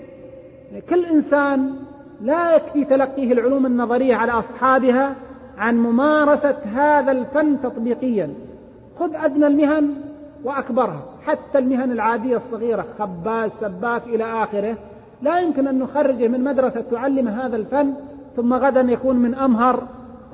Speaker 1: كل إنسان لا يكفي تلقيه العلوم النظرية على أصحابها عن ممارسة هذا الفن تطبيقيا. خذ أدنى المهن وأكبرها، حتى المهن العادية الصغيرة، خباز سباك إلى آخره، لا يمكن أن نخرجه من مدرسة تعلم هذا الفن ثم غدا يكون من أمهر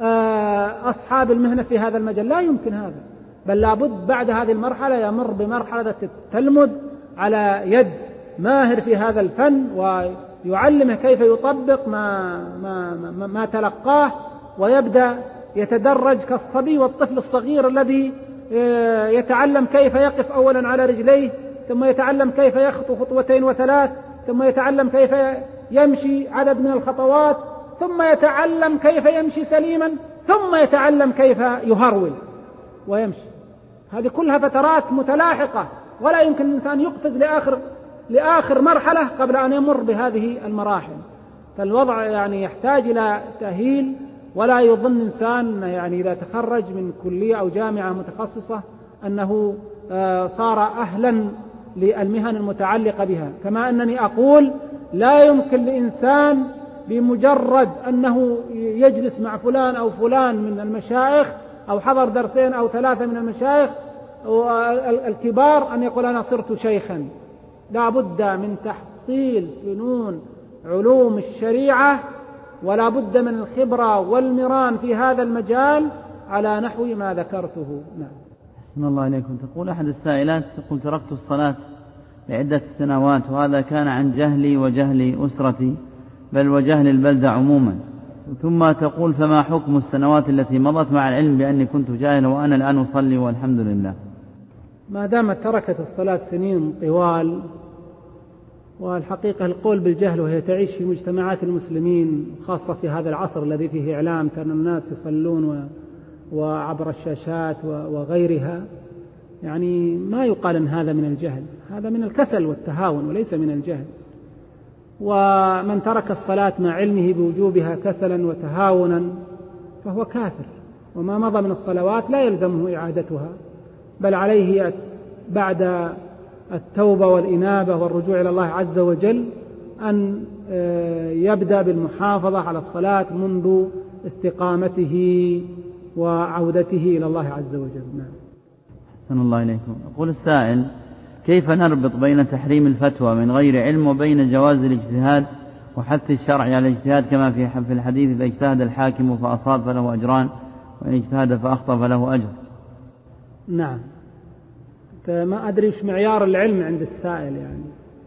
Speaker 1: أصحاب المهنة في هذا المجال. لا يمكن هذا، بل لابد بعد هذه المرحلة يمر بمرحلة التلمذ على يد ماهر في هذا الفن، ويعلمه كيف يطبق ما, ما, ما, ما تلقاه، ويبدأ يتدرج كالصبي والطفل الصغير الذي يتعلم كيف يقف أولا على رجليه، ثم يتعلم كيف يخطو خطوتين وثلاث، ثم يتعلم كيف يمشي عدد من الخطوات، ثم يتعلم كيف يمشي سليما، ثم يتعلم كيف يهرول ويمشي. هذه كلها فترات متلاحقة، ولا يمكن الإنسان يقفز لآخر, لآخر مرحلة قبل أن يمر بهذه المراحل. فالوضع يعني يحتاج إلى تأهيل، ولا يظن إنسان يعني إذا تخرج من كلية أو جامعة متخصصة أنه صار أهلا للمهن المتعلقة بها. كما أنني أقول لا يمكن لإنسان بمجرد أنه يجلس مع فلان أو فلان من المشايخ أو حضر درسين أو ثلاثة من المشايخ الكبار أن يقول أنا صرت شيخا. لا بد من تحصيل فنون علوم الشريعة، ولا بد من الخبرة والمران في هذا المجال على نحو ما ذكرته. نعم.
Speaker 2: أحسن الله إليكم. تقول أحد السائلات تقول تركت الصلاة لعدة سنوات، وهذا كان عن جهلي وجهل أسرتي بل وجهل البلدة عموما. ثم تقول فما حكم السنوات التي مضت مع العلم بأني كنت جاهلا وأنا الآن أصلي والحمد لله؟
Speaker 1: ما دامت تركت الصلاة سنين طوال، والحقيقة القول بالجهل وهي تعيش في مجتمعات المسلمين خاصة في هذا العصر الذي فيه إعلام، كان الناس يصلون وعبر الشاشات وغيرها، يعني ما يقال أن هذا من الجهل، هذا من الكسل والتهاون وليس من الجهل. ومن ترك الصلاة مع علمه بوجوبها كسلا وتهاونا فهو كافر، وما مضى من الصلوات لا يلزمه إعادتها، بل عليه بعد التوبة والإنابة والرجوع إلى الله عز وجل أن يبدأ بالمحافظة على الصلاة منذ استقامته وعودته إلى الله عز وجل. نعم.
Speaker 2: أحسن الله إليكم. يقول السائل كيف نربط بين تحريم الفتوى من غير علم وبين جواز الاجتهاد وحث الشرع على الاجتهاد كما في الحديث إذا اجتهد الحاكم فأصاب فله أجران وإن اجتهد فأخطأ فله أجر؟
Speaker 1: نعم. ما أدري إيش معيار العلم عند السائل. يعني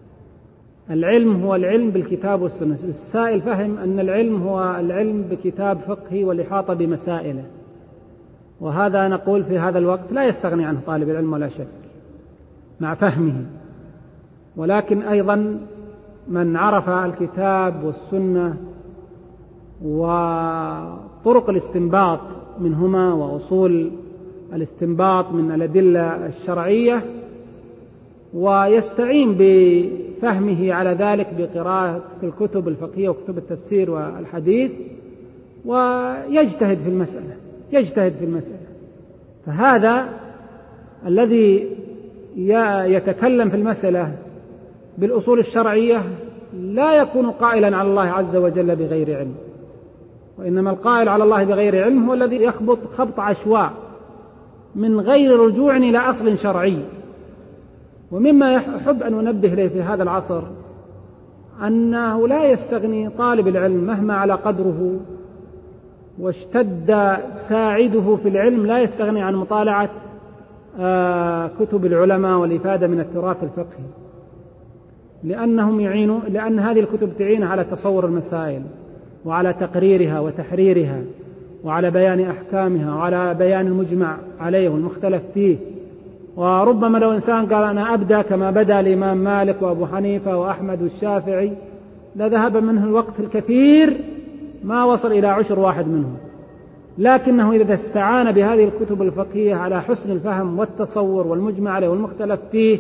Speaker 1: العلم هو العلم بالكتاب والسنة. السائل فهم أن العلم هو العلم بكتاب فقهي والإحاطة بمسائله، وهذا نقول في هذا الوقت لا يستغني عنه طالب العلم ولا شك مع فهمه، ولكن أيضا من عرف الكتاب والسنة وطرق الاستنباط منهما وأصول الاستنباط من الأدلة الشرعية، ويستعين بفهمه على ذلك بقراءة الكتب الفقهية وكتب التفسير والحديث، ويجتهد في المسألة يجتهد في المسألة فهذا الذي يتكلم في المسألة بالأصول الشرعية لا يكون قائلا على الله عز وجل بغير علم، وإنما القائل على الله بغير علم هو الذي يخبط خبط عشواء من غير رجوع إلى أصل شرعي. ومما يحب أن ننبه إليه في هذا العصر أنه لا يستغني طالب العلم مهما على قدره واشتد ساعده في العلم، لا يستغني عن مطالعة كتب العلماء والإفادة من التراث الفقهي، لأنهم يعينوا لأن هذه الكتب تعين على تصور المسائل وعلى تقريرها وتحريرها وعلى بيان أحكامها وعلى بيان المجمع عليه والمختلف فيه. وربما لو إنسان قال أنا أبدأ كما بدأ الإمام مالك وأبو حنيفة وأحمد والشافعي لذهب منه الوقت الكثير ما وصل إلى عشر واحد منهم، لكنه إذا استعان بهذه الكتب الفقهية على حسن الفهم والتصور والمجمع عليه والمختلف فيه،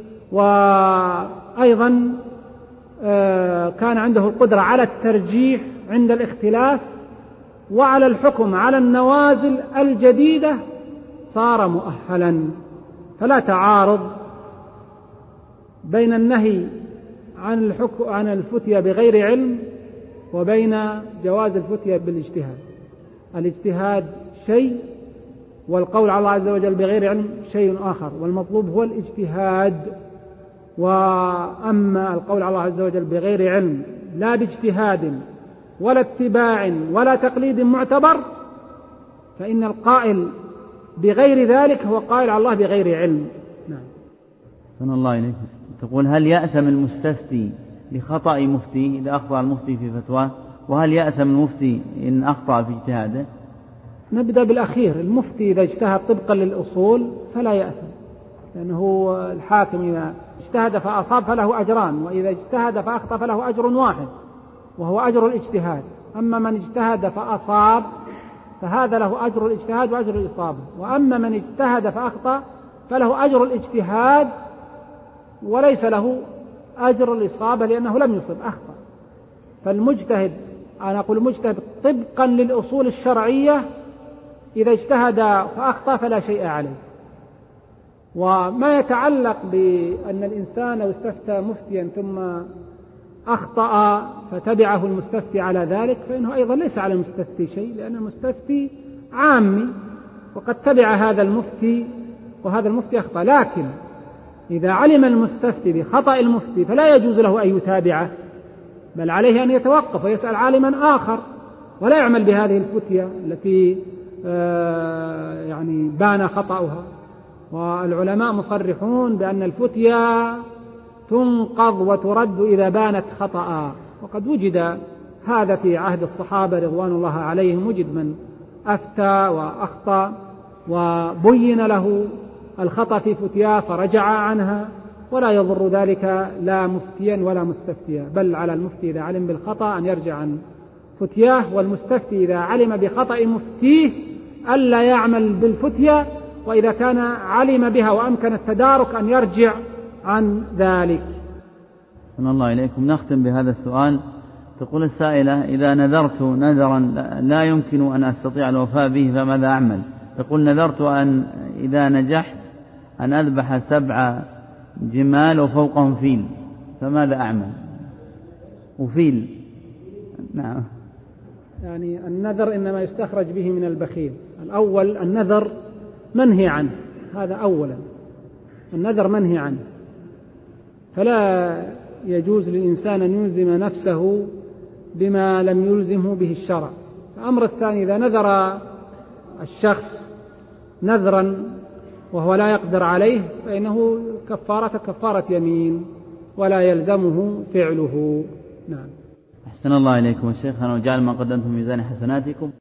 Speaker 1: وأيضا كان عنده القدرة على الترجيح عند الاختلاف وعلى الحكم على النوازل الجديدة، صار مؤهلا. فلا تعارض بين النهي عن الحكم عن الفتية بغير علم وبين جواز الفتية بالاجتهاد. الاجتهاد شيء والقول على الله عز وجل بغير علم شيء آخر، والمطلوب هو الاجتهاد. وأما القول على الله عز وجل بغير علم لا باجتهاد ولا اتباع ولا تقليد معتبر، فإن القائل بغير ذلك هو قائل على الله بغير علم. نعم.
Speaker 2: صلى الله عليه. تقول هل يأثم المستفتي لخطأ مفتي إذا أخطأ المفتي في فتواه، وهل يأثم المفتي إن أخطأ في اجتهاده؟
Speaker 1: نبدأ بالأخير. المفتي إذا اجتهد طبقا للأصول فلا يأثم، لأنه الحاكم إذا اجتهد فأصاب فله أجران، وإذا اجتهد فأخطأ فله أجر واحد وهو أجر الاجتهاد. أما من اجتهد فأصاب فهذا له أجر الاجتهاد وأجر الإصابة، وأما من اجتهد فأخطأ فله أجر الاجتهاد وليس له أجر الإصابة لأنه لم يصب، أخطأ. فالمجتهد، أنا أقول مجتهد طبقا للأصول الشرعية، إذا اجتهد فأخطأ فلا شيء عليه. وما يتعلق بأن الإنسان لو استفتى مفتيا ثم أخطأ فتبعه المستفتي على ذلك، فإنه أيضا ليس على المستفتي شيء، لأن المستفتي عامي وقد تبع هذا المفتي وهذا المفتي أخطأ. لكن إذا علم المستفتي بخطأ المفتي فلا يجوز له أن يتابعه، بل عليه أن يتوقف ويسأل عالما آخر ولا يعمل بهذه الفتية التي آه يعني بان خطأها. والعلماء مصرحون بأن الفتية تنقض وترد إذا بانت خطأ، وقد وجد هذا في عهد الصحابة رضوان الله عليهم، وجد من أفتى وأخطأ وبين له الخطأ في فتياه فرجع عنها، ولا يضر ذلك لا مفتيا ولا مستفتيا، بل على المفتي إذا علم بالخطأ أن يرجع عن فتياه، والمستفتي إذا علم بخطأ مفتيه ألا يعمل بالفتية، وإذا كان علم بها وأمكن التدارك أن يرجع عن ذلك.
Speaker 2: صلى الله إليكم. نختم بهذا السؤال. تقول السائلة إذا نذرت نذرا لا يمكن أن أستطيع الوفاء به فماذا أعمل؟ تقول نذرت أن إذا نجحت أن أذبح سبع جمال وفوقهم فيل فماذا أعمل؟ وفيل نعم.
Speaker 1: يعني النذر إنما يستخرج به من البخيل. الأول النذر منهي عنه، هذا أولا، النذر منهي عنه، فلا يجوز للإنسان أن يلزم نفسه بما لم يلزمه به الشرع. الأمر الثاني إذا نذر الشخص نذرا وهو لا يقدر عليه فإنه كفارة كفارة يمين ولا يلزمه فعله. نعم.
Speaker 2: أحسن الله إليكم شيخنا وجعل ما قدمتم في ميزان حسناتكم.